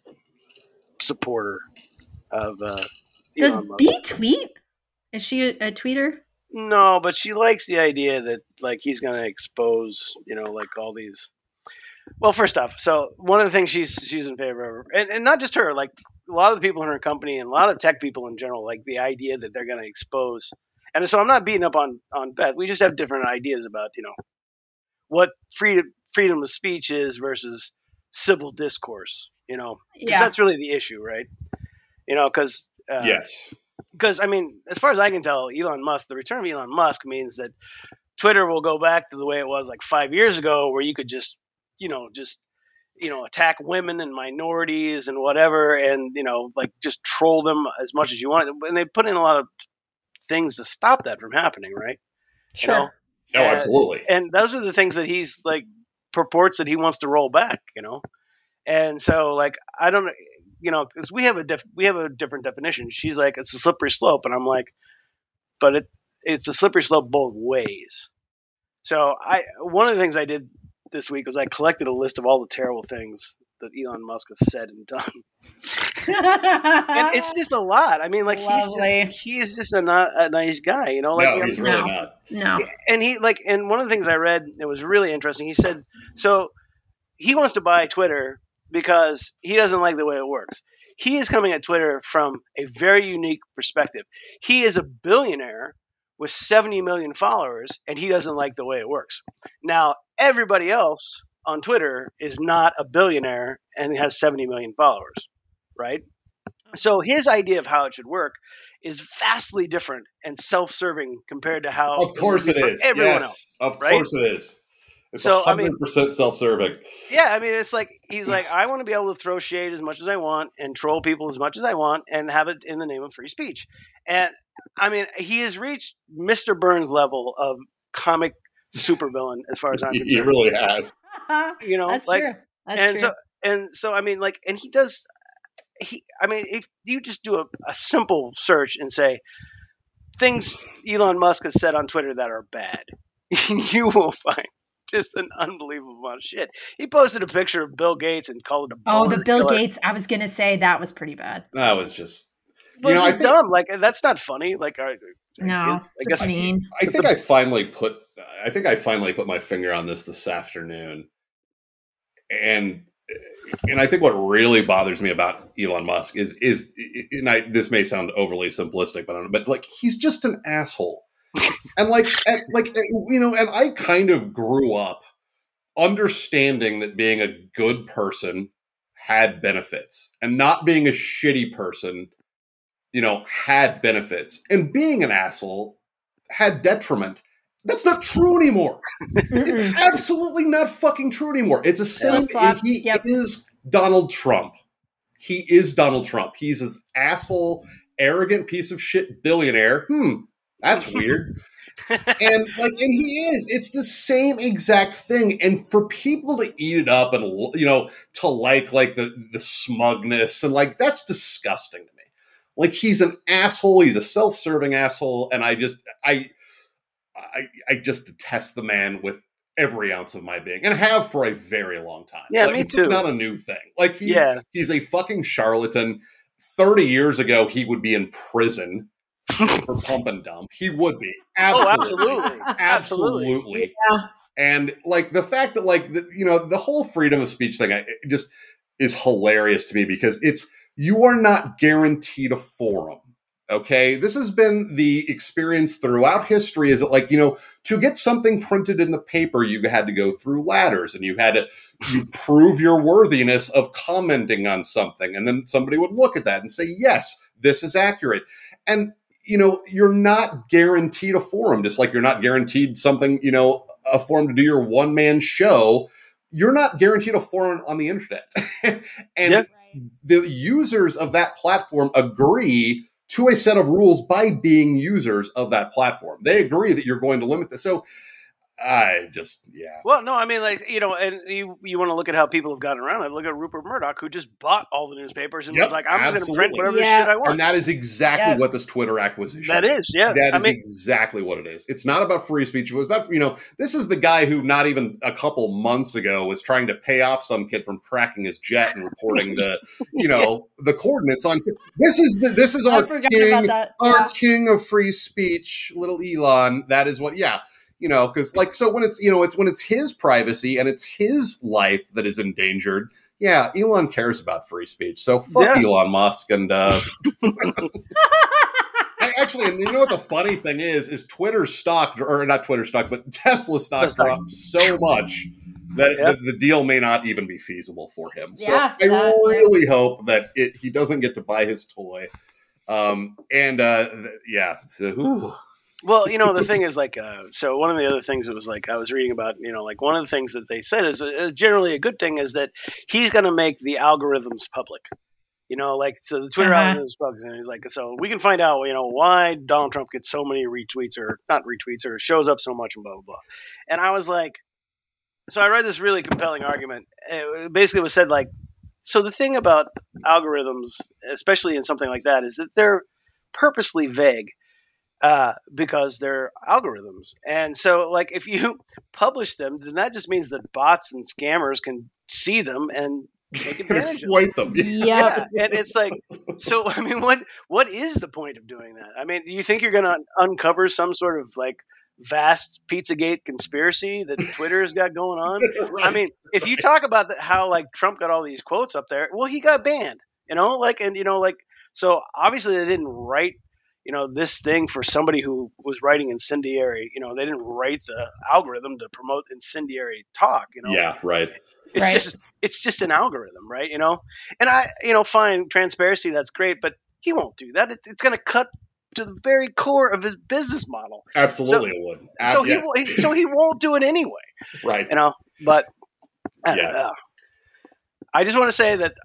supporter of. Uh, Does Elon Musk. B tweet? Is she a, a tweeter? No, but she likes the idea that like he's going to expose, you know, like all these. Well, first off, so one of the things she's she's in favor of, and, and not just her, like a lot of the people in her company and a lot of tech people in general, like the idea that they're going to expose. And so I'm not beating up on on Beth. We just have different ideas about, you know, what freedom freedom of speech is versus civil discourse. You know, because Yeah. that's really the issue, right? You know, because uh, yes. because I mean, as far as I can tell, Elon Musk, the return of Elon Musk means that Twitter will go back to the way it was like five years ago, where you could just, you know, just, you know, attack women and minorities and whatever, and you know, like just troll them as much as you want. And they put in a lot of things to stop that from happening, right? Sure. You know? No, Uh, absolutely. And those are the things that he's like purports that he wants to roll back, you know. And so, like, I don't, you know, because we have a diff- we have a different definition. She's like, it's a slippery slope, and I'm like, but it it's a slippery slope both ways. So I one of the things I did this week was I collected a list of all the terrible things that Elon Musk has said and done, and it's just a lot. I mean, like Lovely. he's just he's just a not a nice guy, you know. Like no, I he's mean, really No. not. No. and he like and one of the things I read that was really interesting. He said so he wants to buy Twitter because he doesn't like the way it works. He is coming at Twitter from a very unique perspective. He is a billionaire with seventy million followers, and he doesn't like the way it works. Now, everybody else on Twitter is not a billionaire and has seventy million followers, right? So his idea of how it should work is vastly different and self-serving compared to how Of course would it be for is. everyone Yes, else. of right? course it is. It's So, I one mean- hundred percent self-serving. Yeah, I mean, it's like he's like, I want to be able to throw shade as much as I want and troll people as much as I want and have it in the name of free speech. And I mean, he has reached Mister Burns level of comic supervillain as far as I'm He, concerned. he really has. You know, That's like, true. That's and true. so and so, I mean, like, and he does. He, I mean, if you just do a, a simple search and say things Elon Musk has said on Twitter that are bad, you will find just an unbelievable amount of shit. He posted a picture of Bill Gates and called it a Oh, the boner Bill killer. Gates. I was going to say that was pretty bad. That was just. But You know, it's I just think- dumb. Like that's not funny. Like I, I No, guess, I just guess mean. I think I finally put. I think I finally put my finger on this this afternoon, and and I think what really bothers me about Elon Musk is is and I this may sound overly simplistic, but I don't know, but like he's just an asshole, and like and, like you know, and I kind of grew up understanding that being a good person had benefits, and not being a shitty person, you know, had benefits, and being an asshole had detriment. That's not true anymore. It's Mm-mm. absolutely not fucking true anymore. It's a same. Flip-flop. He Yep. is Donald Trump. He is Donald Trump. He's this asshole, arrogant piece of shit billionaire. Hmm, that's weird. And like, and he is. It's the same exact thing. And for people to eat it up and you know to like like the the smugness and like that's disgusting to me. Like he's an asshole. He's a self-serving asshole, and I just I. I, I just detest the man with every ounce of my being, and have for a very long time. Yeah, like, me it's just too. not a new thing. Like he's, Yeah. he's a fucking charlatan. Thirty years ago, he would be in prison for pump and dump. He would be Oh, absolutely, absolutely, absolutely. Yeah. And like the fact that like the, you know the whole freedom of speech thing, I, it just is hilarious to me because it's you are not guaranteed a forum. Okay, this has been the experience throughout history. Is it like, you know, to get something printed in the paper, you had to go through ladders and you had to you prove your worthiness of commenting on something. And then somebody would look at that and say, yes, this is accurate. And, you know, you're not guaranteed a forum, just like you're not guaranteed something, you know, a forum to do your one man show. You're not guaranteed a forum on the internet. And Yeah. the users of that platform agree to a set of rules by being users of that platform. They agree that you're going to limit this. So I just, yeah. Well, no, I mean, like, you know, and you you want to look at how people have gotten around it. Look at Rupert Murdoch, who just bought all the newspapers and Yep, was like, I'm going to absolutely. print whatever Yeah. shit I want. And that is exactly Yep. what this Twitter acquisition That is, yeah. That I is mean- exactly what it is. It's not about free speech. It was about, you know, this is the guy who not even a couple months ago was trying to pay off some kid from tracking his jet and reporting the, you know, the coordinates on. This is the, this is I our forgot about king, that. our Yeah. king of free speech, little Elon. That is what, yeah. You know, because like, so when it's, you know, it's when it's his privacy and it's his life that is endangered. Yeah, Elon cares about free speech. So fuck Yeah. Elon Musk. And uh, I- actually, and you know what the funny thing is, is Twitter stock, or not Twitter stock, but Tesla stock dropped so much that Yeah. the, the deal may not even be feasible for him. So Yeah, I that- really hope that it he doesn't get to buy his toy. Um, and uh, th- yeah, so, ooh. Well, you know, the thing is, like, uh, so one of the other things that was like I was reading about, you know, like one of the things that they said is, is generally a good thing is that he's going to make the algorithms public. You know, like, so the Twitter Uh-huh. algorithms public, and he's like, so we can find out, you know, why Donald Trump gets so many retweets or not retweets or shows up so much and blah blah blah. And I was like, so I read this really compelling argument. It basically was said like, so the thing about algorithms, especially in something like that, is that they're purposely vague. Uh, because they're algorithms. And so, like, if you publish them, then that just means that bots and scammers can see them and take And advantage of them. exploit them. Yep. Yeah, and it's like, so, I mean, what what is the point of doing that? I mean, do you think you're going to uncover some sort of, like, vast Pizzagate conspiracy that Twitter's got going on? Right. I mean, if you talk about the, how, like, Trump got all these quotes up there, well, he got banned, you know? Like, and, you know, like, so obviously they didn't write you know, this thing for somebody who was writing incendiary, you know, they didn't write the algorithm to promote incendiary talk, you know. Yeah, right. It's Right. just it's just an algorithm, right? You know. And I, you know, fine, transparency, that's great, but he won't do that. It's, it's going to cut to the very core of his business model. Absolutely, it would. Ab- So he yes. won't- so he won't do it anyway, Right. you know. But I don't Yeah. know. I just want to say that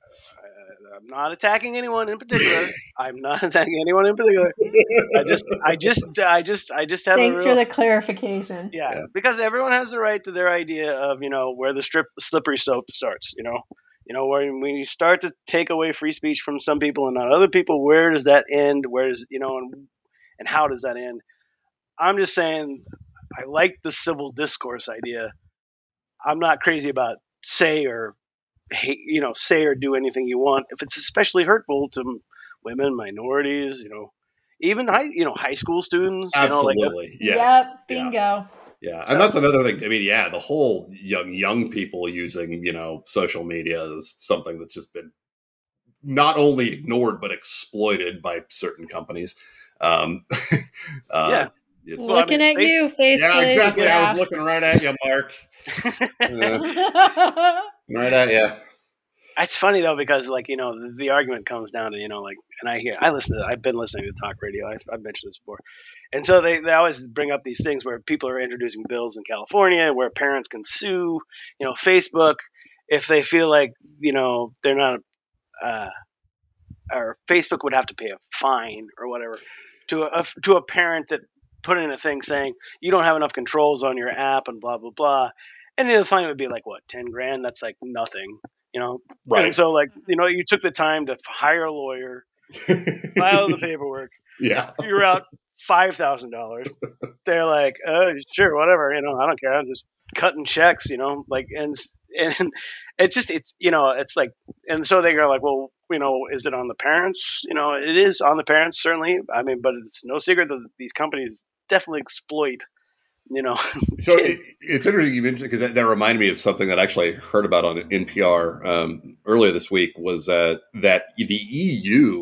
uh, I'm not attacking anyone in particular. I'm not attacking anyone in particular. I just, I just, I just, I just have. Thanks a for real, the clarification. yeah, Yeah. because everyone has the right to their idea of, you know, where the strip slippery slope starts. You know, you know, where when you start to take away free speech from some people and not other people, where does that end? Where does, you know, and and how does that end? I'm just saying, I like the civil discourse idea. I'm not crazy about say or hate, you know, say or do anything you want if it's especially hurtful to women, minorities, you know, even high, you know, high school students. You know, like that. Absolutely. Yes. Yep. Yeah. Bingo. Yeah, and that's another thing. I mean, yeah, the whole young young people using, you know, social media is something that's just been not only ignored but exploited by certain companies. Um, uh, Yeah. it's, Well, I Looking mean, at they- you, face yeah, face. exactly. I Yeah. was looking right at you, Mark. Yeah, right at you. It's funny though because like you know the, the argument comes down to you know like and I hear I listen to I've been listening to talk radio I've, I've mentioned this before and so they, they always bring up these things where people are introducing bills in California where parents can sue you know Facebook if they feel like you know they're not uh, or Facebook would have to pay a fine or whatever to a to a parent that put in a thing saying you don't have enough controls on your app and blah blah blah and the fine would be like what ten grand that's like nothing. You know, Right. and so like you know, you took the time to hire a lawyer, file the paperwork, Yeah. figure out five thousand dollars. They're like, oh, sure, whatever. You know, I don't care. I'm just cutting checks. You know, like and and it's just it's you know it's like and so they go like, well, you know, is it on the parents? You know, it is on the parents certainly. I mean, but it's no secret that these companies definitely exploit. You know, So it, it's interesting you mentioned because that, that reminded me of something that I actually heard about on N P R um, earlier this week was uh, that the E U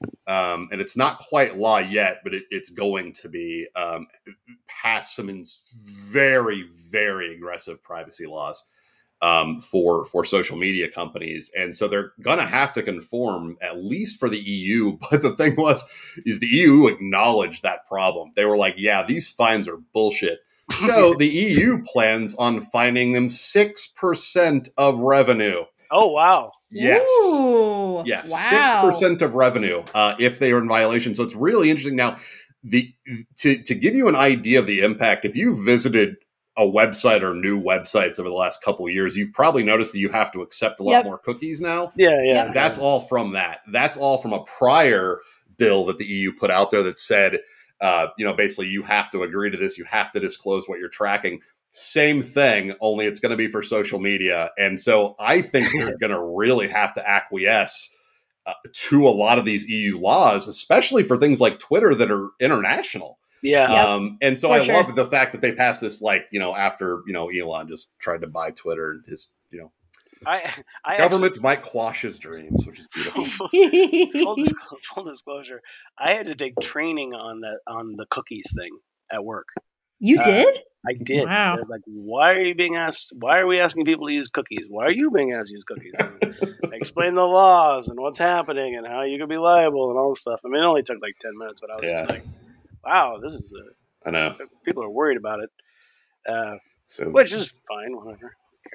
um, and it's not quite law yet, but it, it's going to be um, passed some ins- very, very aggressive privacy laws um, for for social media companies, and so they're going to have to conform at least for the E U. But the thing was, is the E U acknowledged that problem. They were like, "Yeah, these fines are bullshit." So the E U plans on fining them six percent of revenue. Oh, wow. Yes. Ooh, Yes. wow. six percent of revenue uh, if they are in violation. So it's really interesting. Now, the to, to give you an idea of the impact, if you visited a website or new websites over the last couple of years, you've probably noticed that you have to accept a lot Yep. more cookies now. Yeah, yeah. Yep. That's all from that. That's all from a prior bill that the E U put out there that said, uh, you know, basically you have to agree to this. You have to disclose what you're tracking. Same thing, only it's going to be for social media. And so I think they're going to really have to acquiesce uh, to a lot of these E U laws, especially for things like Twitter that are international. Yeah. Yep. Um, and so For I sure. love the fact that they passed this, like, you know, after, you know, Elon just tried to buy Twitter and his, you know, I, I government might quash his dreams, which is beautiful. actually, full, full disclosure, I had to take training on that on the cookies thing at work. You Uh, did? I did. Wow. They're like, why are you being asked? Why are we asking people to use cookies? Why are you being asked to use cookies? I explained the laws and what's happening and how you could be liable and all this stuff. I mean, it only took like ten minutes, but I was Yeah. just like, wow, this is a, I know. people are worried about it, uh, So which is fine, whatever.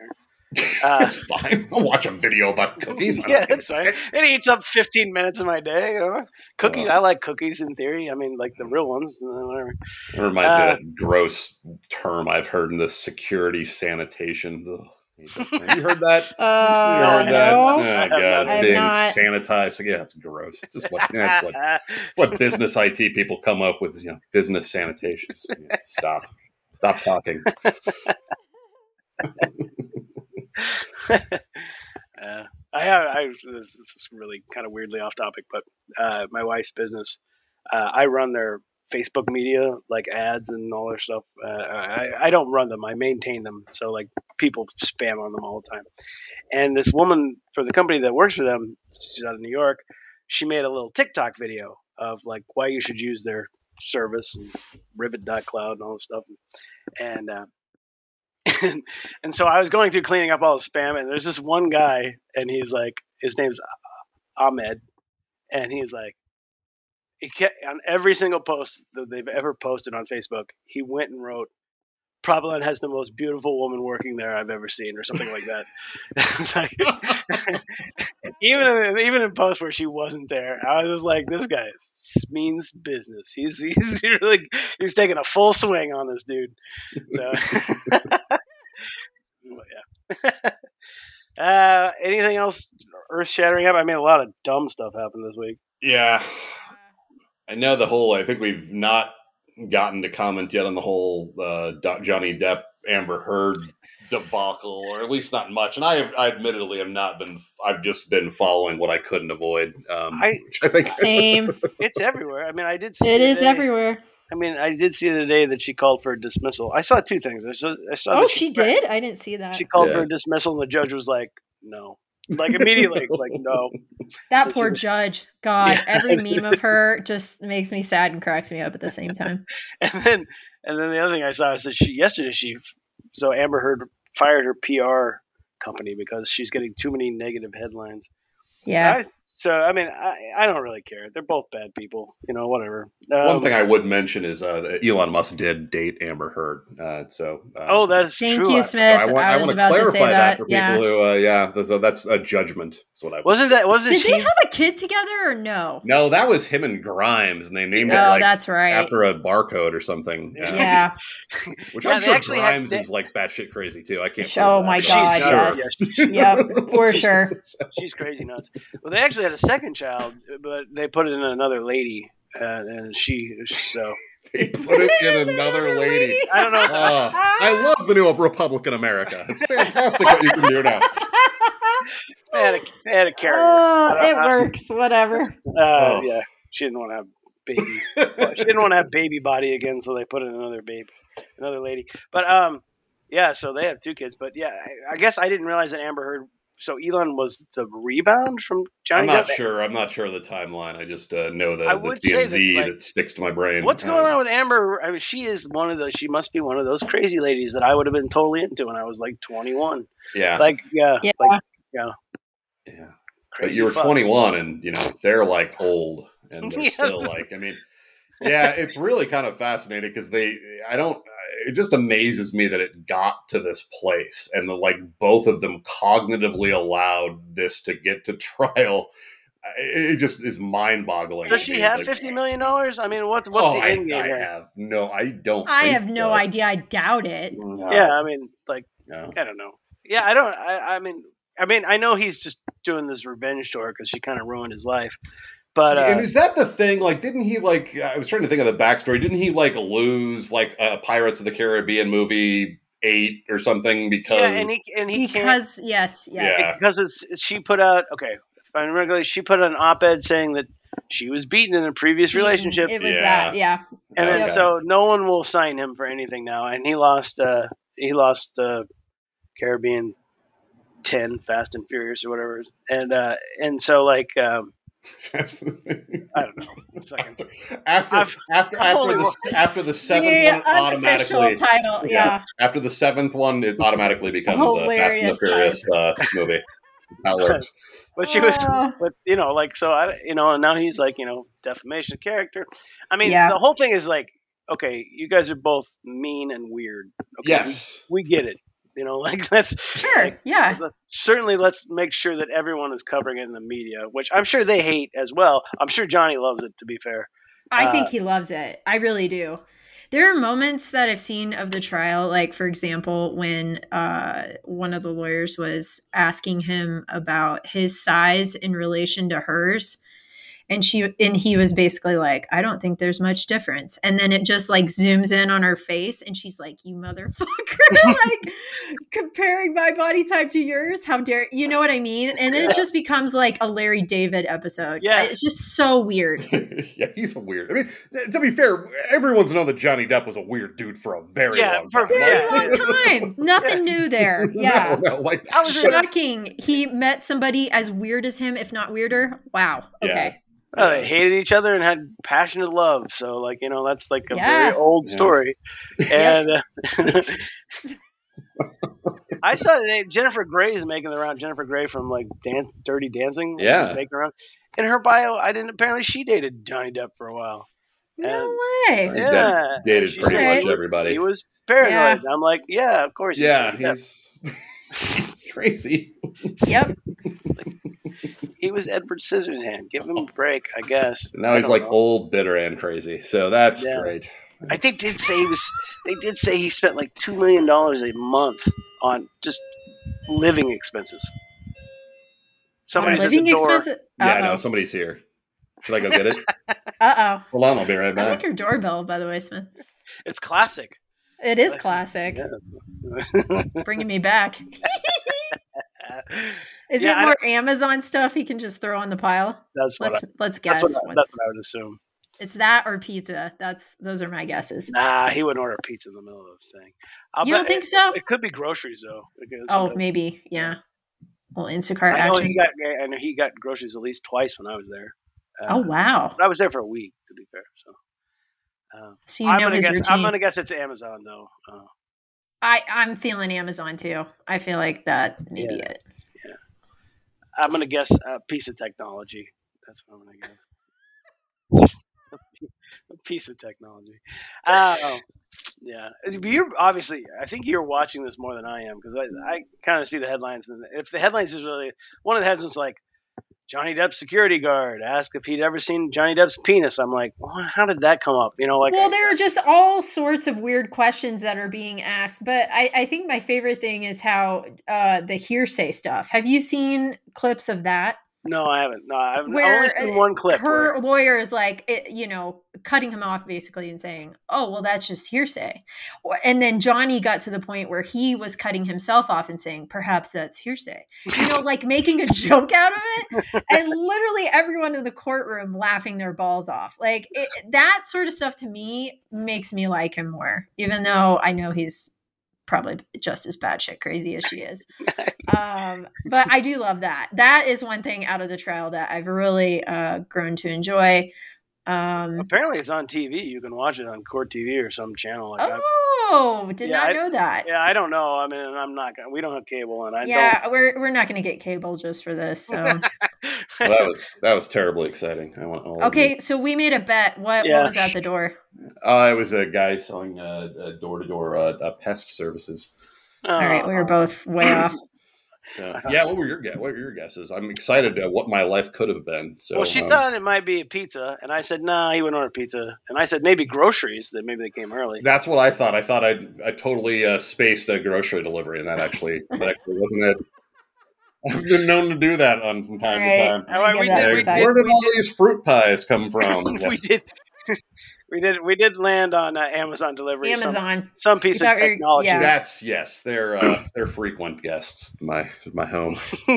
Uh, it's fine. I'll watch a video about cookies. I yeah, don't it's fine. It eats up fifteen minutes of my day. You know? Cookies, Well. I like cookies in theory. I mean, like the real ones, uh, whatever. It reminds me Uh, of that gross term I've heard in the security sanitation. Ugh. Have you heard that? Uh, you heard that? no. Oh, I have God, not it's heard being that. sanitized. Yeah, it's gross. It's just what, that's what what business I T people come up with, you know, business sanitation. Yeah, stop. Stop talking. Uh, I have. I this is really kind of weirdly off topic, but uh, my wife's business. Uh, I run their Facebook media, like ads and all their stuff. Uh, I, I don't run them. I maintain them. So like people spam on them all the time. And this woman for the company that works for them, she's out of New York. She made a little TikTok video of like why you should use their service and Rivet dot cloud and all this stuff. And uh, and, and so I was going through cleaning up all the spam, and there's this one guy, and he's like, his name's Ahmed, and he's like, he kept, on every single post that they've ever posted on Facebook, he went and wrote, Propylon has the most beautiful woman working there I've ever seen, or something like that. Like, even in, even in posts where she wasn't there, I was just like, this guy is, means business. He's he's really he's taking a full swing on this dude. So, yeah. uh, anything else earth shattering up? I mean, a lot of dumb stuff happened this week. Yeah. I know the whole, I think we've not gotten to comment yet on the whole uh, Johnny Depp Amber Heard debacle, or at least not much. And I, have, I admittedly have not been. I've just been following what I couldn't avoid. Um, I, which I think Same. It's everywhere. I mean, I did see It the is day- everywhere. I mean, I did see the day that she called for a dismissal. I saw two things. I saw, I saw Oh, that she did? I didn't see that. She called Yeah. for a dismissal, and the judge was like, "No," like immediately, like, "No." That poor judge. God, Yeah. every meme of her just makes me sad and cracks me up at the same time. And then, and then the other thing I saw is that she yesterday she, so Amber Heard fired her P R company because she's getting too many negative headlines. Yeah. I, so I mean, I, I don't really care. They're both bad people, you know. Whatever. Um, one thing I would mention is uh, that Elon Musk did date Amber Heard. Uh, so uh, Oh, that's Thank true. you, I- Smith. I want I, was want to about clarify to say that, for people yeah. who uh, yeah, so that's a judgment. Is what I would. Wasn't that? Wasn't Did she? they have a kid together or no? No, that was him and Grimes, and they named Oh, it like that's right. after a barcode or something. Yeah. Yeah. Which Yeah, I'm they sure actually had- Grimes they- is like batshit crazy too. I can't. Oh prove that, my but God, I'm yes. sure. Yep, for sure. She's crazy nuts. Well, they actually had a second child, but they put it in another lady, uh, and she so They put it in another lady. I don't know. Oh, I love the new Republican America. It's fantastic what you can do now. They had a they had a carrier. Oh, Uh, it works. Whatever. Uh, Oh. Yeah, she didn't want to have baby. well, she didn't want to have baby body again, so they put in another baby, another lady. But um, yeah, so they have two kids. But yeah, I, I guess I didn't realize that Amber Heard so Elon was the rebound from Johnny I'm not Depp? sure. I'm not sure of the timeline. I just uh, know the, I the would T M Z say that, that, like, sticks to my brain. What's Uh, going on with Amber? I mean, she is one of those. She must be one of those crazy ladies that I would have been totally into when I was like twenty-one. Yeah, Like, yeah, Yeah. like, yeah, yeah. But crazy. you were fuck. twenty-one, and you know they're like old, and they're Yeah. still like. I mean, yeah, it's really kind of fascinating because they. I don't. It just amazes me that it got to this place, and the, like both of them cognitively allowed this to get to trial. It just is mind-boggling. Does to she me, have like, fifty million dollars? I mean, what's what's oh, the I, end game I here? have no. I don't. I think have no so. idea. I doubt it. No. Yeah, I mean, like, No. I don't know. Yeah, I don't. I, I mean, I mean, I know he's just doing this revenge tour because she kind of ruined his life. But uh, and is that the thing? Like, didn't he like? I was trying to think of the backstory. Didn't he like lose like a Pirates of the Caribbean movie eight or something because? yeah, and he and he can't Because yes, yes. Yeah. because it's, she put out okay. If I remember correctly, she put out an op-ed saying that she was beaten in a previous relationship, It was Yeah. that, yeah. and then Okay. so no one will sign him for anything now. And he lost. Uh, he lost uh, Caribbean ten, Fast and Furious or whatever, and uh, and so like um, That's the thing. I don't know. It's like- after after I've- after, I've after only the watched- after the seventh The one, it unofficial automatically title, yeah. after the seventh one, it automatically becomes a Fast and the Hilarious Furious uh, movie. That's how it works. But she was, Oh. but you know, like so, I, you know, and now he's like, you know, defamation of character. I mean, Yeah. the whole thing is like, okay, you guys are both mean and weird. Okay, Yes. we, we get it. You know, like that's Sure, like, yeah. certainly let's make sure that everyone is covering it in the media, which I'm sure they hate as well. I'm sure Johnny loves it. To be fair, I Uh, think he loves it. I really do. There are moments that I've seen of the trial, like for example, when uh, one of the lawyers was asking him about his size in relation to hers, and she and he was basically like, "I don't think there's much difference." And then it just like zooms in on her face, and she's like, "You motherfucker!" Like comparing my body type to yours. How dare you? Know what I mean? And then it just becomes like a Larry David episode. Yeah. It's just so weird. Yeah, he's a weird. I mean, th- to be fair, everyone's known that Johnny Depp was a weird dude for a very Yeah, long for- time. Very Yeah. long time. Nothing new there. Yeah. no, no, like I was just like, Shocking. He met somebody as weird as him, if not weirder. Wow. Yeah. Okay. oh, they hated each other and had passionate love. So, like, you know, that's like a Yeah. very old Yeah. story. And uh, I saw today Jennifer Grey's making the round. Jennifer Grey from like Dance, Dirty Dancing. Yeah. She's making the round. In her bio, I didn't. Apparently, she dated Johnny Depp for a while. No He way. did- Yeah, dated and she pretty said much he- everybody. He was paranoid. Yeah. I'm like, yeah, of course. he's yeah, Johnny Depp. he's, he's crazy. Yep. He was Edward Scissorhands. Give him a break, I guess. Now I he's don't like know. old, bitter, and crazy. So that's Yeah. great. I think they did say he was. They did say he spent like two million dollars a month on just living expenses. Somebody's just Living a door. expensive. Yeah, I Uh know. oh. Somebody's here. Should I go get it? Uh Hold on, I'll be right oh. I like back. your doorbell, by the way, Smith. It's classic. It is classic. Yeah. Bringing me back. Is Yeah, it I more Amazon stuff he can just throw on the pile? That's what. Let's I, let's that's, guess. what I, what's- that's what I would assume. It's that or pizza. That's those are my guesses. Nah, he wouldn't order pizza in the middle of the thing. I'll You bet don't think it, so? It could be groceries though. Because Oh, sometimes- maybe. Yeah. Well, Instacart I know action. he got. I know he got groceries at least twice when I was there. Uh, Oh wow. But I was there for a week, to be fair. So. Uh, So you I'm know gonna his guess. routine. I'm gonna guess it's Amazon though. Uh, I I'm feeling Amazon too. I feel like that may be Yeah. it. I'm gonna guess a piece of technology. That's what I'm gonna guess. A piece of technology. Uh, yeah, you're obviously. I think you're watching this more than I am because I, I kind of see the headlines, and if the headlines is really one of the headlines like Johnny Depp's security guard asked if he'd ever seen Johnny Depp's penis. I'm like, well, how did that come up? You know, like Well, there are just all sorts of weird questions that are being asked. But I, I think my favorite thing is how uh, the hearsay stuff. Have you seen clips of that? no, I haven't. No, I've only Where seen one clip. her where- lawyer is like, it, you know, cutting him off basically and saying, oh, well, that's just hearsay. Or- And then Johnny got to the point where he was cutting himself off and saying, perhaps that's hearsay, you know, like making a joke out of it. And literally everyone in the courtroom laughing their balls off. Like it, that sort of stuff to me makes me like him more, even though I know he's probably just as batshit crazy as she is. Um, but I do love that. That is one thing out of the trial that I've really uh, grown to enjoy. Um, Apparently, it's on T V. You can watch it on Court T V or some channel. Like oh, I, did yeah, not I, know that. Yeah, I don't know. I mean, I'm not gonna. We don't have cable, and I yeah, don't. we're we're not going to get cable just for this. So well, that was that was terribly exciting. I want all okay, so we made a bet. What yeah. what was at the door? Uh, it was a guy selling uh, door to door pest services. Oh. All right, we were both way off. So, yeah, what were your what were your guesses? I'm excited at what my life could have been. So, well, she um, thought it might be a pizza, and I said, "No, nah, he wouldn't order pizza." And I said, "Maybe groceries. That maybe they came early." That's what I thought. I thought I I totally uh, spaced a grocery delivery, and that actually that actually wasn't it. I've been known to do that on from time right. to time. Right, we did, we Where did, did all these fruit pies come from? we did. We did. We did land on uh, Amazon delivery. Amazon, some, some piece of technology. Yeah. That's yes. They're uh, they're frequent guests. My my home.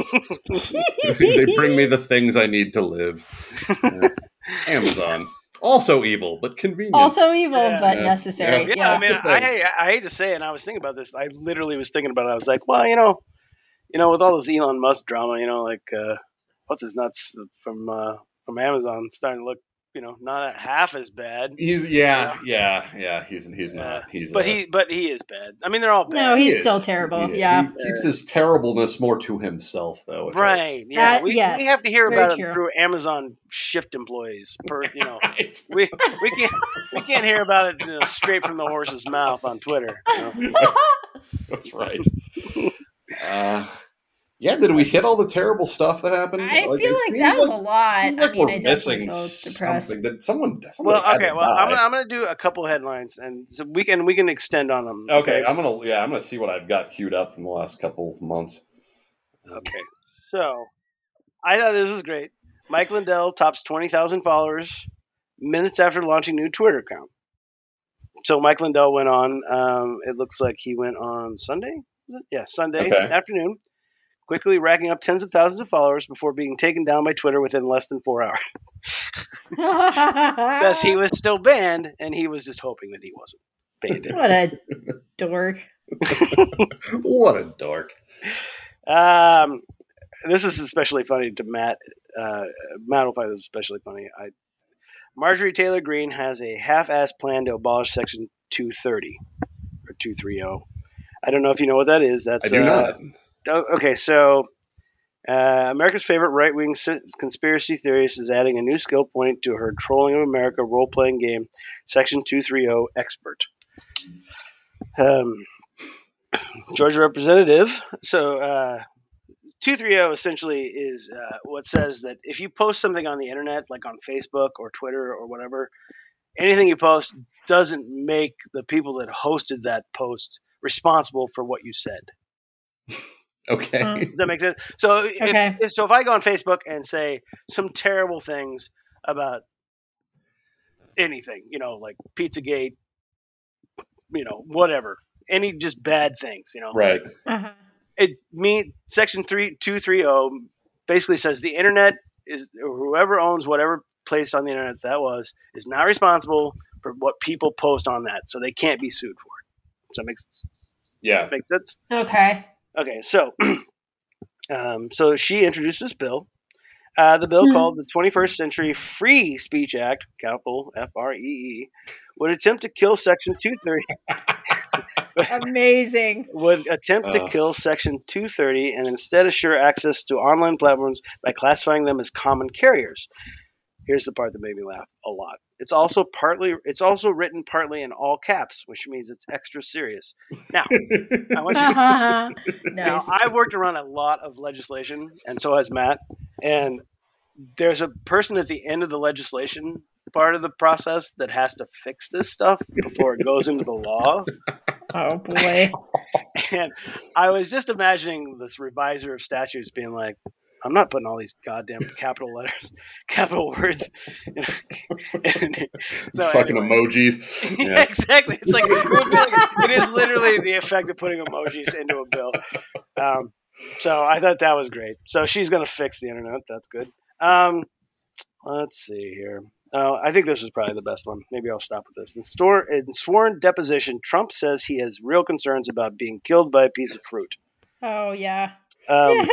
They bring me the things I need to live. Uh, Amazon, also evil but convenient. Also evil yeah. but yeah. necessary. Yeah. yeah. I mean, I I hate to say it. And I was thinking about this. I literally was thinking about it. I was like, well, you know, you know, with all this Elon Musk drama, you know, like uh, what's his nuts from uh, from Amazon starting to look. You know, not half as bad. He's yeah, yeah, yeah. He's he's yeah. not. He's but uh, he but he is bad. I mean, they're all bad. No, he's he still is. terrible. He, yeah, he keeps his terribleness more to himself, though. Right. Yeah. Uh, we, yes, we have to hear about true. it through Amazon shift employees. Per you know, right. we we can't we can't hear about it you know, straight from the horse's mouth on Twitter. You know? that's, that's right. Uh, Yeah, did we hit all the terrible stuff that happened? I like, feel like that was like, a lot. Seems like I mean, we're I missing feel something. That someone, well, okay. Well, I'm gonna, I'm gonna do a couple headlines, and so we can we can extend on them. Okay, okay, I'm gonna yeah, I'm gonna see what I've got queued up in the last couple of months. Okay, so I thought this was great. Mike Lindell tops twenty thousand followers minutes after launching new Twitter account. So Mike Lindell went on. Um, it looks like he went on Sunday. Was it? Yeah, Sunday okay. afternoon. Quickly racking up tens of thousands of followers before being taken down by Twitter within less than four hours. Because he was still banned, and he was just hoping that he wasn't banned. What a dork. What a dork. Um, this is especially funny to Matt. Uh, Matt will find this especially funny. I, Marjorie Taylor Greene has a half-assed plan to abolish Section two thirty, or two thirty. I don't know if you know what that is. That's I do uh, not. Okay, so uh, America's favorite right-wing conspiracy theorist is adding a new skill point to her Trolling of America role-playing game, Section two thirty Expert. Um, Georgia Representative. So uh, two thirty essentially is uh, what says that if you post something on the internet, like on Facebook or Twitter or whatever, anything you post doesn't make the people that hosted that post responsible for what you said. Okay. Uh, Does that make sense? So, okay. if, so if I go on Facebook and say some terrible things about anything, you know, like Pizzagate, you know, whatever, any just bad things, you know, right? Uh-huh. It me Section three two three zero basically says the internet is or whoever owns whatever place on the internet that was is not responsible for what people post on that, so they can't be sued for it. Does that make sense? Yeah, make sense. Okay. Okay, so um, so she introduced this bill. Uh, the bill, mm-hmm. called the twenty-first Century Free Speech Act, capital F R E E, would attempt to kill Section two thirty. Amazing. Would attempt uh. to kill Section two thirty and instead assure access to online platforms by classifying them as common carriers. Here's the part that made me laugh a lot. It's also partly it's also written partly in all caps, which means it's extra serious. Now, I want you to, nice. Now, I've worked around a lot of legislation, and so has Matt. And there's a person at the end of the legislation part of the process that has to fix this stuff before it goes into the law. Oh boy. And I was just imagining this reviser of statutes being like, I'm not putting all these goddamn capital letters, capital words. You know? and, so fucking anyway. emojis. Yeah. Exactly. It's like, it, would be like it is literally the effect of putting emojis into a bill. Um, so I thought that was great. So she's going to fix the internet. That's good. Um, let's see here. Uh, I think this is probably the best one. Maybe I'll stop with this. In, store, in sworn deposition, Trump says he has real concerns about being killed by a piece of fruit. Oh, yeah. Um,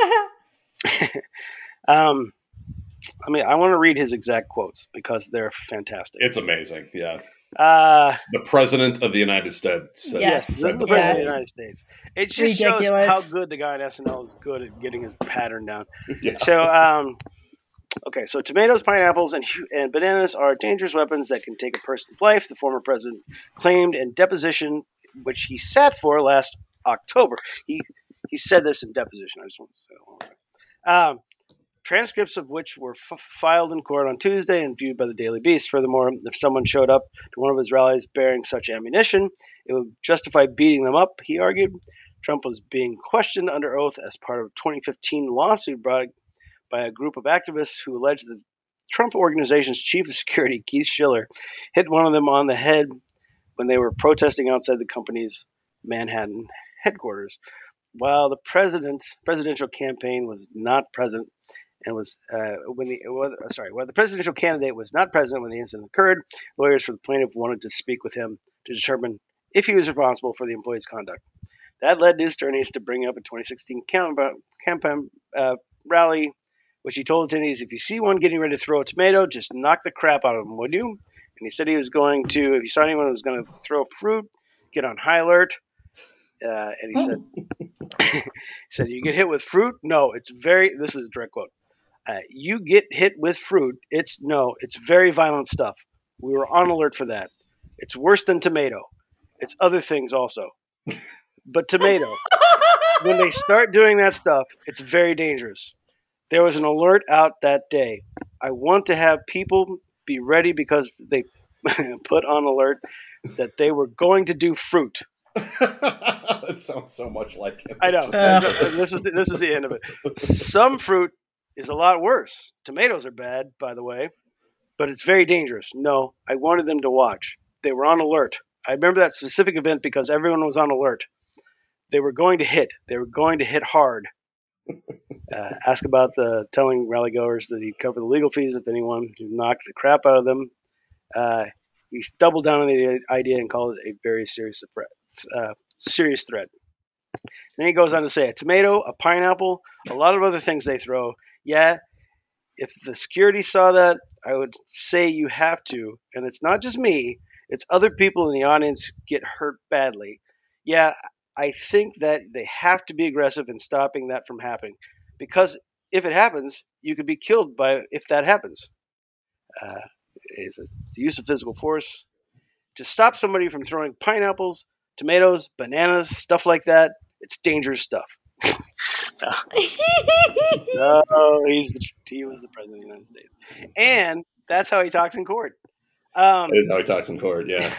um, I mean, I want to read his exact quotes because they're fantastic. It's amazing, yeah. Uh, the President of the United States. Yes, yes, this is the President yes. of the United States. It just Ridiculous. shows how good the guy at S N L is good at getting his pattern down. Yeah. So, um, okay, so tomatoes, pineapples, and, and bananas are dangerous weapons that can take a person's life, the former president claimed in deposition, which he sat for last October. He he said this in deposition. I just want to say that. Um, transcripts of which were f- filed in court on Tuesday and viewed by the Daily Beast. Furthermore, if someone showed up to one of his rallies bearing such ammunition, it would justify beating them up, he argued. Trump was being questioned under oath as part of a twenty fifteen lawsuit brought by a group of activists who alleged the Trump Organization's chief of security, Keith Schiller, hit one of them on the head when they were protesting outside the company's Manhattan headquarters. While the president's presidential campaign was not present and was uh, when the well, sorry, while the presidential candidate was not present when the incident occurred, lawyers for the plaintiff wanted to speak with him to determine if he was responsible for the employee's conduct. That led his attorneys to bring up a twenty sixteen campaign uh, rally, which he told attendees, if you see one getting ready to throw a tomato, just knock the crap out of him, would you? And he said he was going to, if you saw anyone who was going to throw fruit, get on high alert. Uh, and he said, he said, you get hit with fruit? No, it's very, this is a direct quote. Uh, you get hit with fruit, it's, no, it's very violent stuff. We were on alert for that. It's worse than tomato. It's other things also. But tomato, when they start doing that stuff, it's very dangerous. There was an alert out that day. I want to have people be ready because they put on alert that they were going to do fruit. That sounds so much like him. I know. Uh, this, is, this is the end of it. Some fruit is a lot worse. Tomatoes are bad, by the way, but it's very dangerous. No, I wanted them to watch. They were on alert. I remember that specific event because everyone was on alert. They were going to hit. They were going to hit hard. Uh, ask about the telling rally goers that he'd cover the legal fees if anyone who knocked the crap out of them. Uh, he doubled down on the idea and called it a very serious threat. Uh, serious threat. Then he goes on to say a tomato, a pineapple, a lot of other things they throw. Yeah, if the security saw that, I would say you have to. And it's not just me. It's other people in the audience get hurt badly. Yeah, I think that they have to be aggressive in stopping that from happening. Because if it happens, you could be killed by if that happens. Uh, it's a, the use of physical force. To stop somebody from throwing pineapples, tomatoes, bananas, stuff like that, it's dangerous stuff. so, so he's the, he was the president of the United States. And that's how he talks in court. Um, that is how he talks in court, yeah.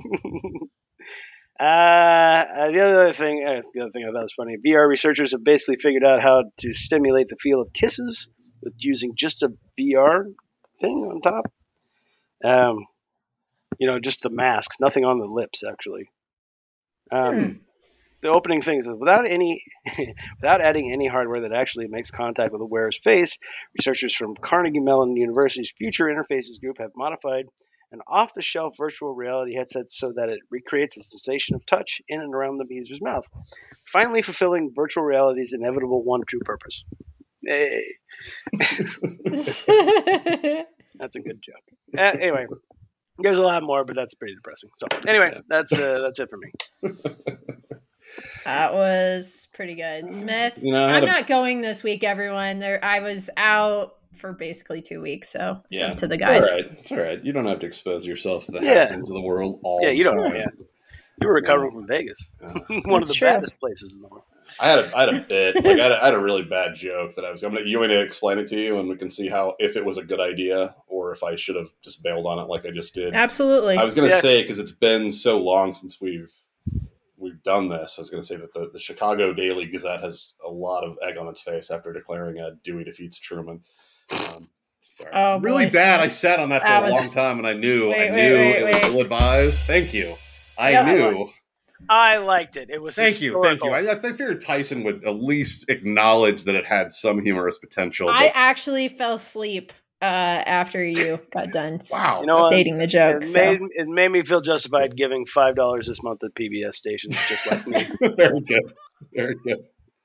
Uh, the other thing, uh, the other thing I thought was funny. V R researchers have basically figured out how to stimulate the feel of kisses with using just a V R thing on top. Um, you know, just the masks, nothing on the lips actually. Um, hmm. The opening thing is without any, without adding any hardware that actually makes contact with the wearer's face. Researchers from Carnegie Mellon University's Future Interfaces group have modified an off-the-shelf virtual reality headset so that it recreates the sensation of touch in and around the user's mouth, finally fulfilling virtual reality's inevitable one true purpose. Hey. That's a good joke. Uh, anyway, there's a lot more, but that's pretty depressing. So anyway, yeah. that's uh, that's it for me. That was pretty good. Smith, you know, I'm a... not going this week, everyone. There, I was out for basically two weeks, so it's yeah. up to the guys. All right, it's all right. You don't have to expose yourself to the yeah. happenings of the world all yeah, you the don't. time. Yeah, you were recovering yeah. from Vegas, uh, one of the true. baddest places in the world. I had a, I had a bit, like I had a, I had a really bad joke that I was. I'm gonna, you want me to explain it to you, and we can see how if it was a good idea or if I should have just bailed on it like I just did. Absolutely. I was gonna yeah. say because it's been so long since we've we've done this. I was gonna say that the, the Chicago Daily Gazette has a lot of egg on its face after declaring a Dewey defeats Truman. Um, Sorry. Oh, really boy, bad. I sat on that for that a was... long time, and I knew, wait, I wait, knew wait, it wait. was ill advised. Thank you. I yeah, knew. I liked it. It was thank historical. you, thank you. I, I figured Tyson would at least acknowledge that it had some humorous potential. I but... actually fell asleep uh, after you got done Wow. You know what? stating the It joke. So made it made me feel justified giving five dollars this month at P B S stations, just like me. Very good. Very good.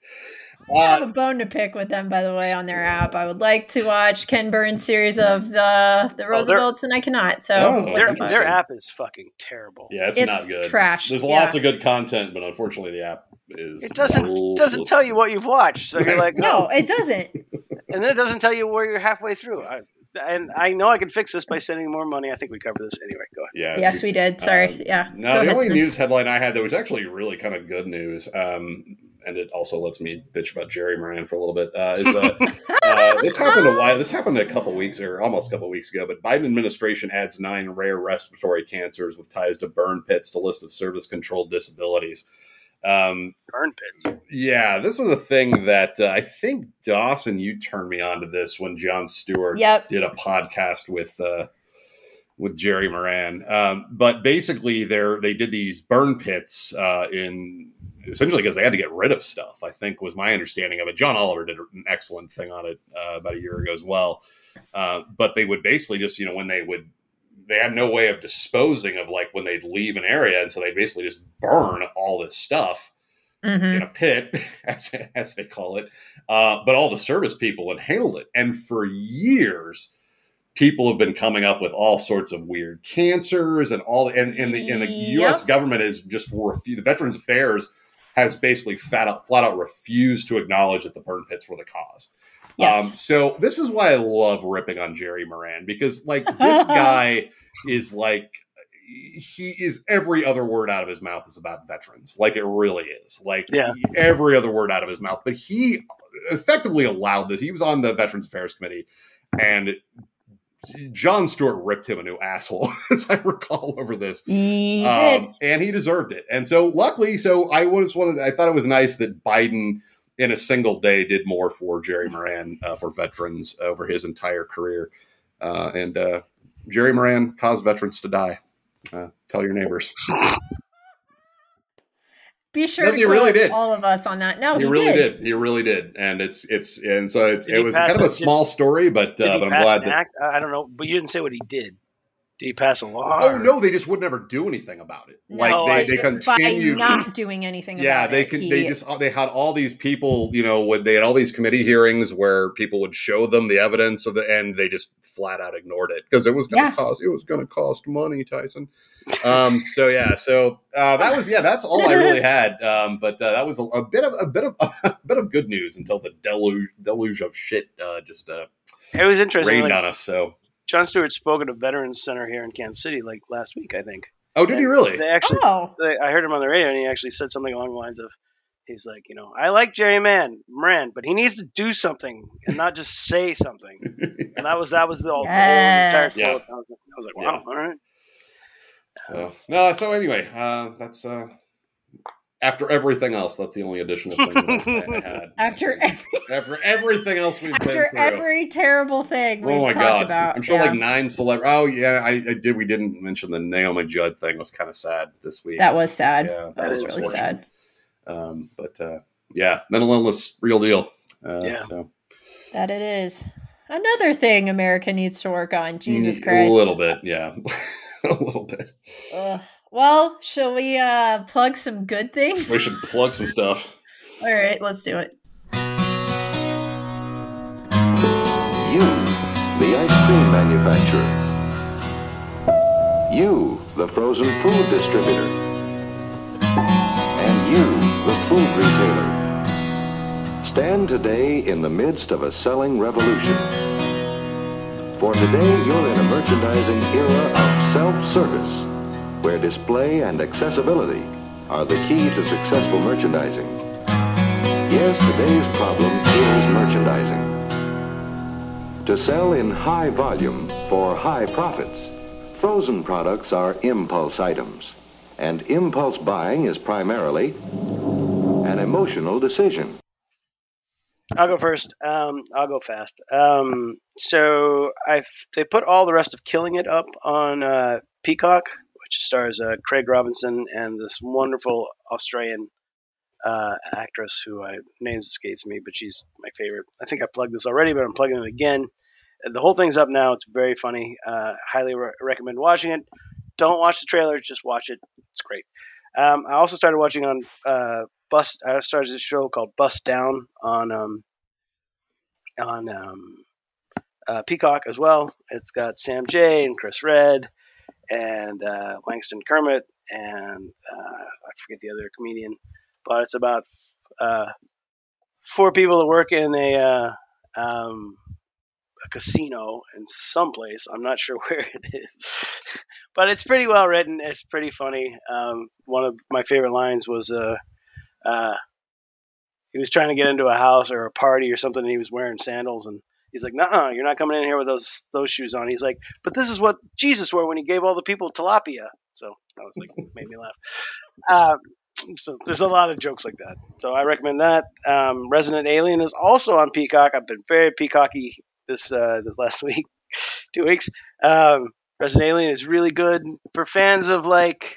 I have Uh, a bone to pick with them, by the way, on their app. I would like to watch Ken Burns' series of the the Roosevelts, and I cannot. So Oh, what Their the fuck? their app is fucking terrible. yeah, it's, It's not good. trash, There's yeah. lots of good content, but unfortunately, the app is It doesn't doesn't tell you what you've watched, so you're like, No, oh, it doesn't. and then it doesn't tell you where you're halfway through. I, and I know I can fix this by sending more money. I think we covered this anyway. Go ahead. Yeah. Yes, we did. Sorry. Um, yeah. No, Go the ahead, only Smith. news headline I had that was actually really kind of good news, um, and it also lets me bitch about Jerry Moran for a little bit. Uh, is uh, uh, this happened a while? This happened a couple weeks or almost a couple weeks ago. But Biden administration adds nine rare respiratory cancers with ties to burn pits to list of service-controlled disabilities. Um, Burn pits. yeah, this was a thing that uh, I think Dawson, you turned me on to this when Jon Stewart Yep. did a podcast with uh, with Jerry Moran. Um, but basically, they they did these burn pits uh, in essentially because they had to get rid of stuff. I think was my understanding of it. John Oliver did an excellent thing on it uh, about a year ago as well. Uh, but they would basically just you know when they would. They had no way of disposing of like when they'd leave an area. And so they basically just burn all this stuff Mm-hmm. in a pit, as, as they call it. Uh, but all the service people inhaled it. And for years, people have been coming up with all sorts of weird cancers and all. And, and, the, and the U S Yep. government is just, refu- the Veterans Affairs has basically flat out, flat out refused to acknowledge that the burn pits were the cause. Yes. Um, so this is why I love ripping on Jerry Moran, because like this guy is like, he is every other word out of his mouth is about veterans. Like it really is like Yeah. he- every other word out of his mouth, but he effectively allowed this. He was on the Veterans Affairs Committee and Jon Stewart ripped him a new asshole, as I recall, over this. He Um, did. and he deserved it. And so luckily, so I was wanted, I thought it was nice that Biden in a single day did more for Jerry Moran uh, for veterans over his entire career. Uh, and uh, Jerry Moran caused veterans to die. Uh, tell your neighbors. Be sure Yes, to he really quote did. all of us on that. No, he, he, really did. did. He really did. And it's it's and so it's Did it he was pass kind of a it? small story, but Did uh, he but I'm pass glad an that. act? I don't know, but you didn't say what he did. Did he pass a law? Oh or- no, they just would never do anything about it. Like No, they, I they get it. By continued. not doing anything Yeah, about they it. could. he, They just they had all these people. You know, when they had all these committee hearings where people would show them the evidence of the, and they just flat out ignored it because it was going to Yeah. cost. It was going to cost money, Tyson. Um. So yeah. So uh, that was yeah. That's all I really had. Um. But uh, that was a, a bit of a bit of a bit of good news until the deluge deluge of shit uh, just uh, It was interesting. rained Like, on us. So Jon Stewart spoke at a Veterans Center here in Kansas City like last week, I think. oh, did he really? They actually, Oh, they, I heard him on the radio, and he actually said something along the lines of, he's like, you know, I like Jerry Man, Moran, but he needs to do something and not just say something. And that was that was the, whole- the whole entire Yes. quote. I was, like- I was like, wow, all right. So no. So anyway, uh, that's uh, after everything else. That's the only addition of things that I, I had. after every, After everything else we've after been through. every terrible thing we've oh my talked god! about. I'm sure yeah. like nine celeb. Oh yeah, I, I did. We didn't mention the Naomi Judd thing. It was kind of sad this week. That was sad. Yeah, that, that was was really unfortunate. sad. Um, but uh, yeah, mental illness, real deal. Uh, Yeah. So That it is. Another thing America needs to work on. Jesus Mm, Christ. a little bit. Yeah, a little bit. Ugh. Well, shall we uh, plug some good things? We should plug some stuff. All right, let's do it. You, the ice cream manufacturer. You, the frozen food distributor. And you, the food retailer. Stand today in the midst of a selling revolution. For today, you're in a merchandising era of self-service, where display and accessibility are the key to successful merchandising. Yes, today's problem is merchandising. To sell in high volume for high profits, frozen products are impulse items, and impulse buying is primarily an emotional decision. I'll go first. Um, I'll go fast. Um, so I they put all the rest of Killing It up on uh, Peacock, which stars uh, Craig Robinson and this wonderful Australian uh, actress who I names escapes me, but she's my favorite. I think I plugged this already, but I'm plugging it again. The whole thing's up now. It's very funny. Uh, highly re- recommend watching it. Don't watch the trailer. Just watch it. It's great. Um, I also started watching on uh, Bust. I started this show called Bust Down on um, on um, uh, Peacock as well. It's got Sam Jay and Chris Redd and uh, Langston Kermit and uh, I forget the other comedian, but it's about uh, four people that work in a, uh, um, a casino in some place. I'm not sure where it is, but it's pretty well written. It's pretty funny. Um, one of my favorite lines was uh, uh, he was trying to get into a house or a party or something, and he was wearing sandals, and he's like, "Nuh-uh, you're not coming in here with those those shoes on." He's like, "But this is what Jesus wore when he gave all the people tilapia." So that was like made me laugh. Um, so there's a lot of jokes like that. So I recommend that. Um, Resident Alien is also on Peacock. I've been very peacocky this uh, this last week, two weeks. Um, Resident Alien is really good for fans of like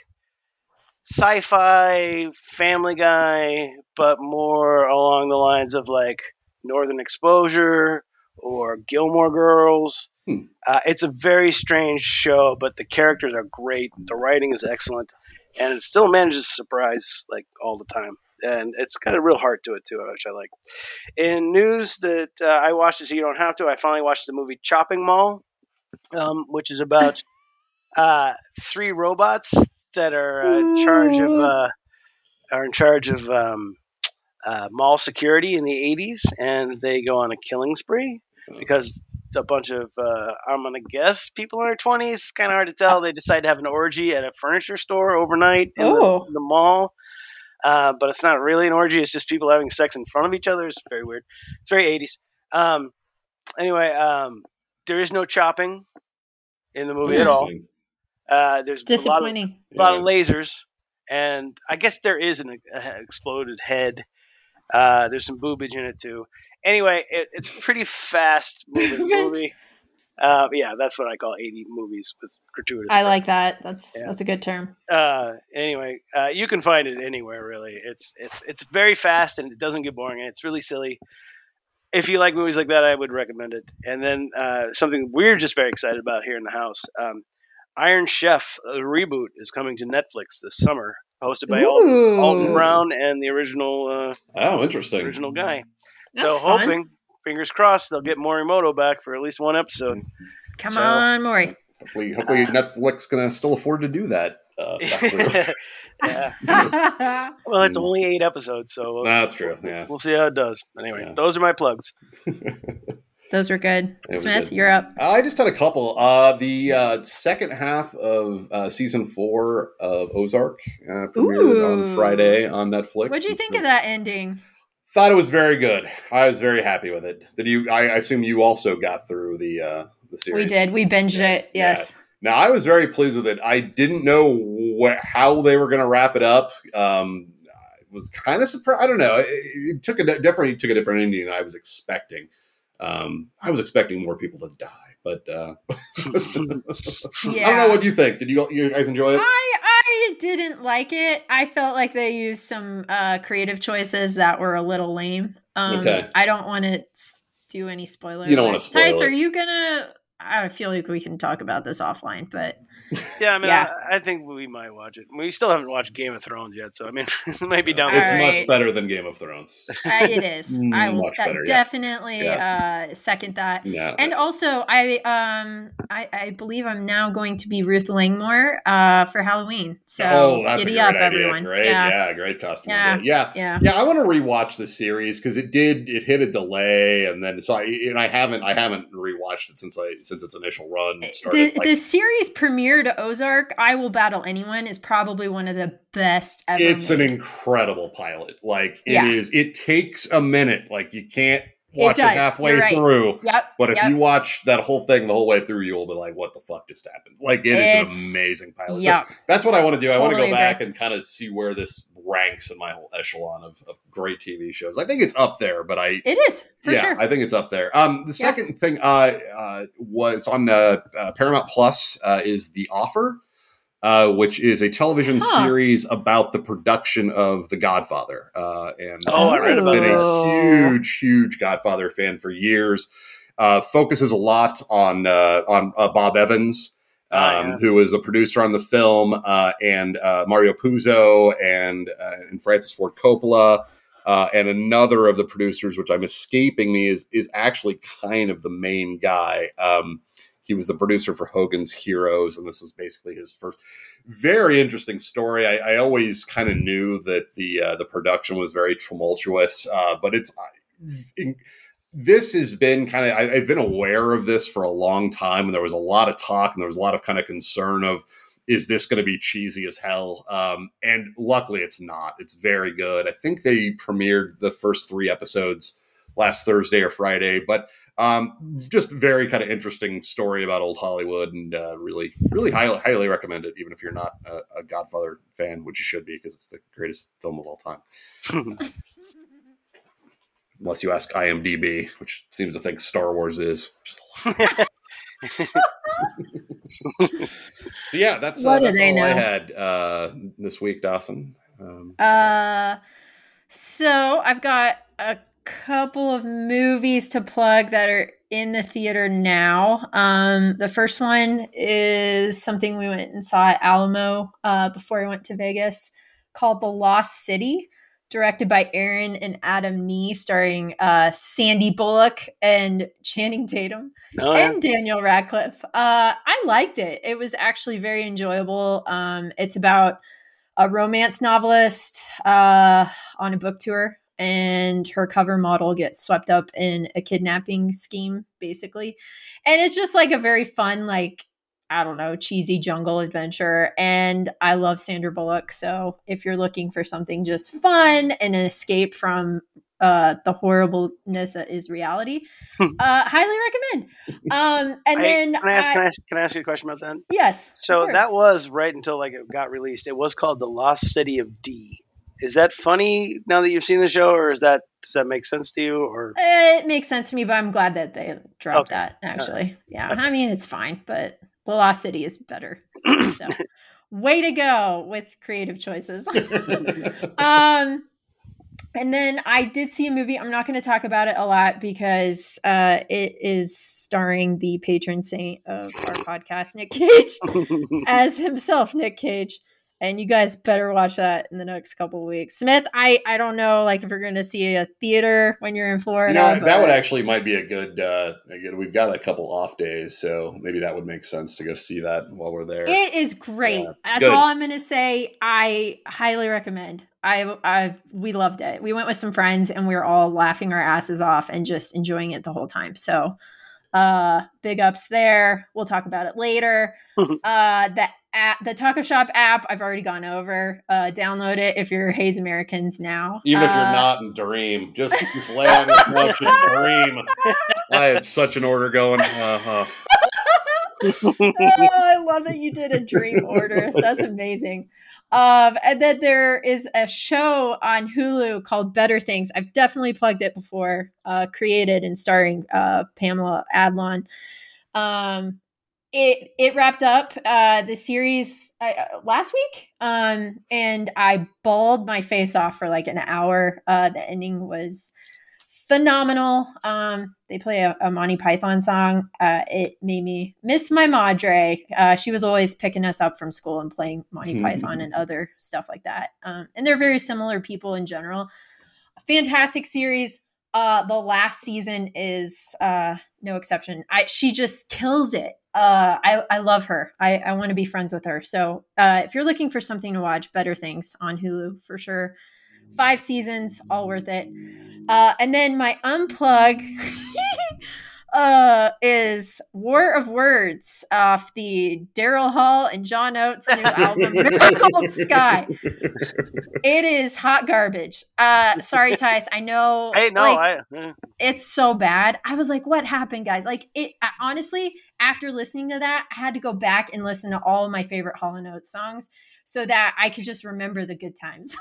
sci-fi, Family Guy, but more along the lines of like Northern Exposure or Gilmore Girls. Hmm. Uh, it's a very strange show, but the characters are great. The writing is excellent, and it still manages to surprise like all the time. And it's got a real heart to it too, which I like. In news that uh, I watched this, so you don't have to. I finally watched the movie Chopping Mall, um, which is about uh, three robots that are uh, in charge of uh, are in charge of um, uh, mall security in the eighties, and they go on a killing spree because a bunch of uh, I'm gonna guess people in their twenties. It's kind of hard to tell. They decide to have an orgy at a furniture store overnight in Oh. the, the mall, uh, but it's not really an orgy. It's just people having sex in front of each other. It's very weird. It's very eighties. Um, anyway, um, there is no chopping in the movie at all. Interesting. Uh, there's a lot of Disappointing. a lot of Yeah. lasers, and I guess there is an uh, exploded head. Uh, there's some boobage in it too. Anyway, it, it's pretty fast moving movie. Uh, yeah, that's what I call eighty movies with gratuitous. I like that. That's Yeah. that's a good term. Uh, anyway, uh, you can find it anywhere really. It's it's it's very fast and it doesn't get boring and it's really silly. If you like movies like that, I would recommend it. And then uh, something we're just very excited about here in the house. Um, Iron Chef, a reboot, is coming to Netflix this summer, hosted by Alton, Ooh. Alton Brown and the original uh, Oh, interesting. original guy. That's so fun. hoping, fingers crossed, they'll get Morimoto back for at least one episode. Come So- on, Maury. Hopefully, hopefully Netflix gonna still afford to do that. Uh, yeah. That's Well, it's only eight episodes, so we'll, That's true. Yeah. we'll see how it does. Anyway, Yeah. those are my plugs. Those were good. was Smith, good. you're up. I just had a couple. Uh, the uh, second half of uh, season four of Ozark uh, premiered Ooh. on Friday on Netflix. What'd you It's think a- of that ending? Thought it was very good. I was very happy with it. Did you? I, I assume you also got through the uh, the series. We did. We binged Yeah, it. Yes. Now I was very pleased with it. I didn't know what how they were going to wrap it up. Um, I was kind of surprised. I don't know. It, it took a definitely took a different ending than I was expecting. Um, I was expecting more people to die, but uh, Yeah. I don't know what you think. Did you you guys enjoy it? I I didn't like it. I felt like they used some uh, creative choices that were a little lame. Um, Okay. I don't want to do any spoilers. You don't wanna spoil Tice, it. are you gonna? I feel like we can talk about this offline, but Yeah, I mean, Yeah. I, I think we might watch it. We still haven't watched Game of Thrones yet, so I mean, it might be down All It's the right. much better than Game of Thrones. uh, it is. I will Much de- better, yeah. definitely uh, second that. Yeah. And also, I um I, I believe I'm now going to be Ruth Langmore uh, for Halloween. So oh, that's giddy a great up, idea. everyone! Great, Yeah, yeah, great costume. Yeah. idea. Yeah. yeah. Yeah, I want to rewatch the series because it did it hit a delay, and then so I and I haven't I haven't rewatched it since I since its initial run The, started. like, the series premiere to Ozark, I Will Battle Anyone, is probably one of the best ever. it's an made. incredible pilot. Like it Yeah. is. It takes a minute. Like you can't watch it, does. halfway You're right. through. Yep. But if yep. you watch that whole thing the whole way through, you'll be like, "What the fuck just happened?" Like it is It's- an amazing pilot. So yeah. that's what I want to do. I want to Totally go back agree. and kind of see where this ranks in my whole echelon of, of great T V shows. I think it's up there, but I It is for yeah, sure. I think it's up there. Um, the second thing uh, uh, was on uh, uh, Paramount Plus uh, is The Offer, uh, which is a television Huh. series about the production of The Godfather. Uh, and Oh, I read I've about been that. a huge, huge Godfather fan for years. uh, focuses a lot on uh, on uh, Bob Evans, um, Oh, yeah. who is a producer on the film, uh, and uh, Mario Puzo and uh, and Francis Ford Coppola, uh, and another of the producers, which I'm escaping me, is is actually kind of the main guy. Um, he was the producer for Hogan's Heroes, and this was basically his first. Very interesting story. I, I always kind of knew that the uh, the production was very tumultuous, uh, but it's in, this has been kind of I, I've been aware of this for a long time, and there was a lot of talk, and there was a lot of kind of concern of, is this going to be cheesy as hell? Um, and luckily, it's not. It's very good. I think they premiered the first three episodes last Thursday or Friday, but. Um, just very kind of interesting story about old Hollywood, and uh, really, really highly, highly recommend it, even if you're not a, a Godfather fan, which you should be because it's the greatest film of all time. Unless you ask IMDb, which seems to think Star Wars is. Which is a lie. So yeah, that's uh, that's all I had uh, this week, Dawson. Um, uh, so I've got a couple of movies to plug that are in the theater now. Um, the first one is something we went and saw at Alamo uh, before I went to Vegas, called The Lost City, directed by Aaron and Adam Nee, starring uh, Sandy Bullock and Channing Tatum Oh, yeah. and Daniel Radcliffe. Uh, I liked it. It was actually very enjoyable. Um, it's about a romance novelist uh, on a book tour, and her cover model gets swept up in a kidnapping scheme, basically. And it's just like a very fun, like, I don't know, cheesy jungle adventure. And I love Sandra Bullock. So if you're looking for something just fun and an escape from uh, the horribleness that is reality, uh, highly recommend. Um, and I, then can I, ask, I, can, I ask, can I ask you a question about that? yes, So that was right until like it got released. It was called The Lost City of D. Is that funny now that you've seen the show, or is that does that make sense to you? Or it makes sense to me, but I'm glad that they dropped Okay. that. Actually, Right. yeah. Okay. I mean, it's fine, but The Lost City is better. So, way to go with creative choices. um, and then I did see a movie. I'm not going to talk about it a lot because uh, it is starring the patron saint of our podcast, Nick Cage, as himself, Nick Cage. And you guys better watch that in the next couple of weeks. Smith, I, I don't know, like if we're going to see a theater when you're in Florida. You know, but... that would actually might be a good. Uh, again, we've got a couple off days, so maybe that would make sense to go see that while we're there. It is great. Yeah, That's good. all I'm going to say. I highly recommend. I, I've we loved it. We went with some friends and we were all laughing our asses off and just enjoying it the whole time. So, uh, big ups there. We'll talk about it later. uh, the app, the Taco Shop app, I've already gone over. Uh, download it if you're Haze Americans now. Even if uh, you're not in Dream, just, just lay on your couch and Dream. I had such an order going. Uh-huh. Oh, I love that you did a dream order. That's amazing. Um, and then there is a show on Hulu called Better Things. I've definitely plugged it before, uh, created and starring uh, Pamela Adlon. Um, it it wrapped up uh, the series uh, last week, um, and I bawled my face off for like an hour. Uh, the ending was phenomenal. Um, they play a, a Monty Python song. Uh, it made me miss my madre. Uh, she was always picking us up from school and playing Monty Python and other stuff like that. Um, and they're very similar people in general. A fantastic series. Uh, the last season is uh, no exception. I, she just kills it. Uh, I, I love her. I, I want to be friends with her. So uh, if you're looking for something to watch, Better Things on Hulu for sure. Five seasons, all worth it. Uh, and then my unplug uh, is War of Words off the Daryl Hall and John Oates' new album, Miracle Sky. It is hot garbage. Uh, sorry, Tice. I know. Hey, no, like, I. eh. it's so bad. I was like, what happened, guys? Like, it I, honestly, after listening to that, I had to go back and listen to all of my favorite Hall and Oates songs so that I could just remember the good times.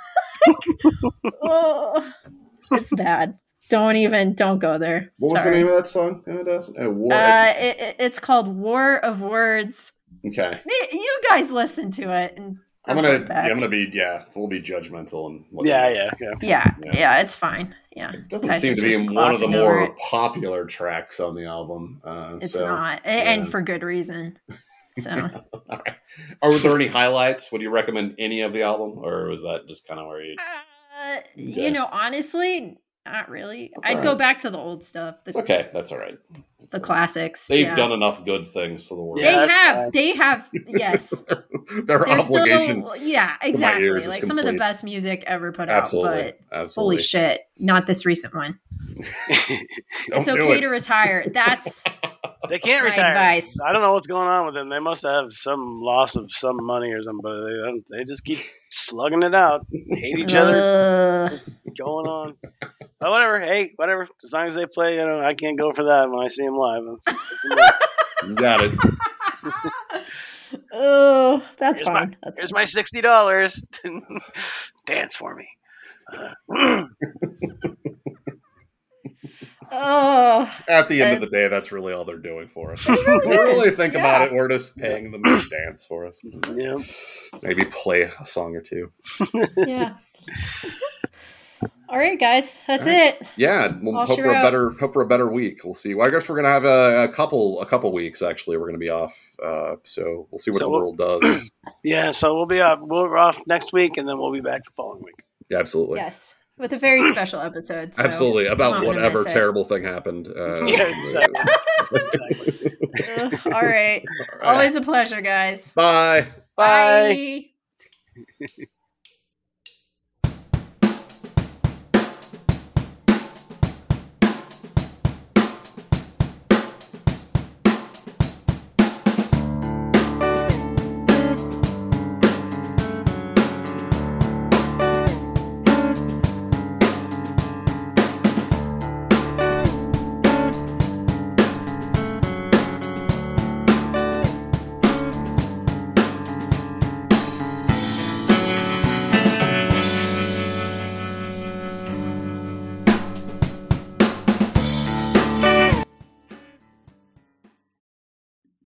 Oh, it's bad. Don't even, don't go there. What was Sorry. the name of that song? Uh, Dawson? Uh, War. Uh, it, it- it's called War of Words. okay. You guys listen to it and I'm I'm gonna, going back. yeah, I'm gonna be, yeah, we'll be judgmental and what Yeah, we- yeah, yeah. Yeah, Yeah. yeah, it's fine. Yeah, It doesn't Guys seem are to be just one of the glossing over more it. popular tracks on the album. Uh, It's so, not, A- yeah. and for good reason. So All right. Are there any highlights? Would you recommend any of the album, or was that just kind of where you? uh, Okay. you know, honestly, not really. That's I'd all go right. back to the old stuff, It's the, okay. That's all right. It's the all right. classics. They've yeah. done enough good things for the world. They Yeah, that's have. fine. They have. Yes. Their They're obligation. still. Yeah. ears Exactly. is Like some of the complete. best music ever put Absolutely. out. But Absolutely. holy shit, not this recent one. Don't It's do okay it. to retire. That's They can't my retire. advice. I don't know what's going on with them. They must have some loss of some money or something, but they, don't- they just keep slugging it out. Hate each other. Uh, Going on. But whatever. Hey, whatever. As long as they play, you know, I can't go for that when I see them live. You got it. oh, that's Here's fine. That's Here's fine. my sixty dollars. Dance for me. Uh, Oh, At the end Uh, of the day, that's really all they're doing for us. If you really think about Yeah. it, we're just paying them to dance for us. yeah. Maybe play a song or two. yeah. All right, guys, that's All right. it. Yeah, we'll I'll hope sure for a out. better hope for a better week. We'll see. Well, I guess we're gonna have a, a couple a couple weeks actually. We're gonna be off, uh, so we'll see what So the we'll- world does. Yeah, so we'll be up. We're off next week, and then we'll be back the following week. Yeah, absolutely, Yes, with a very special episode. So absolutely. I'm About not gonna whatever miss it. terrible thing happened. Uh, Yeah, exactly. Ugh, all right. all right. Always a pleasure, guys. Bye. Bye. Bye.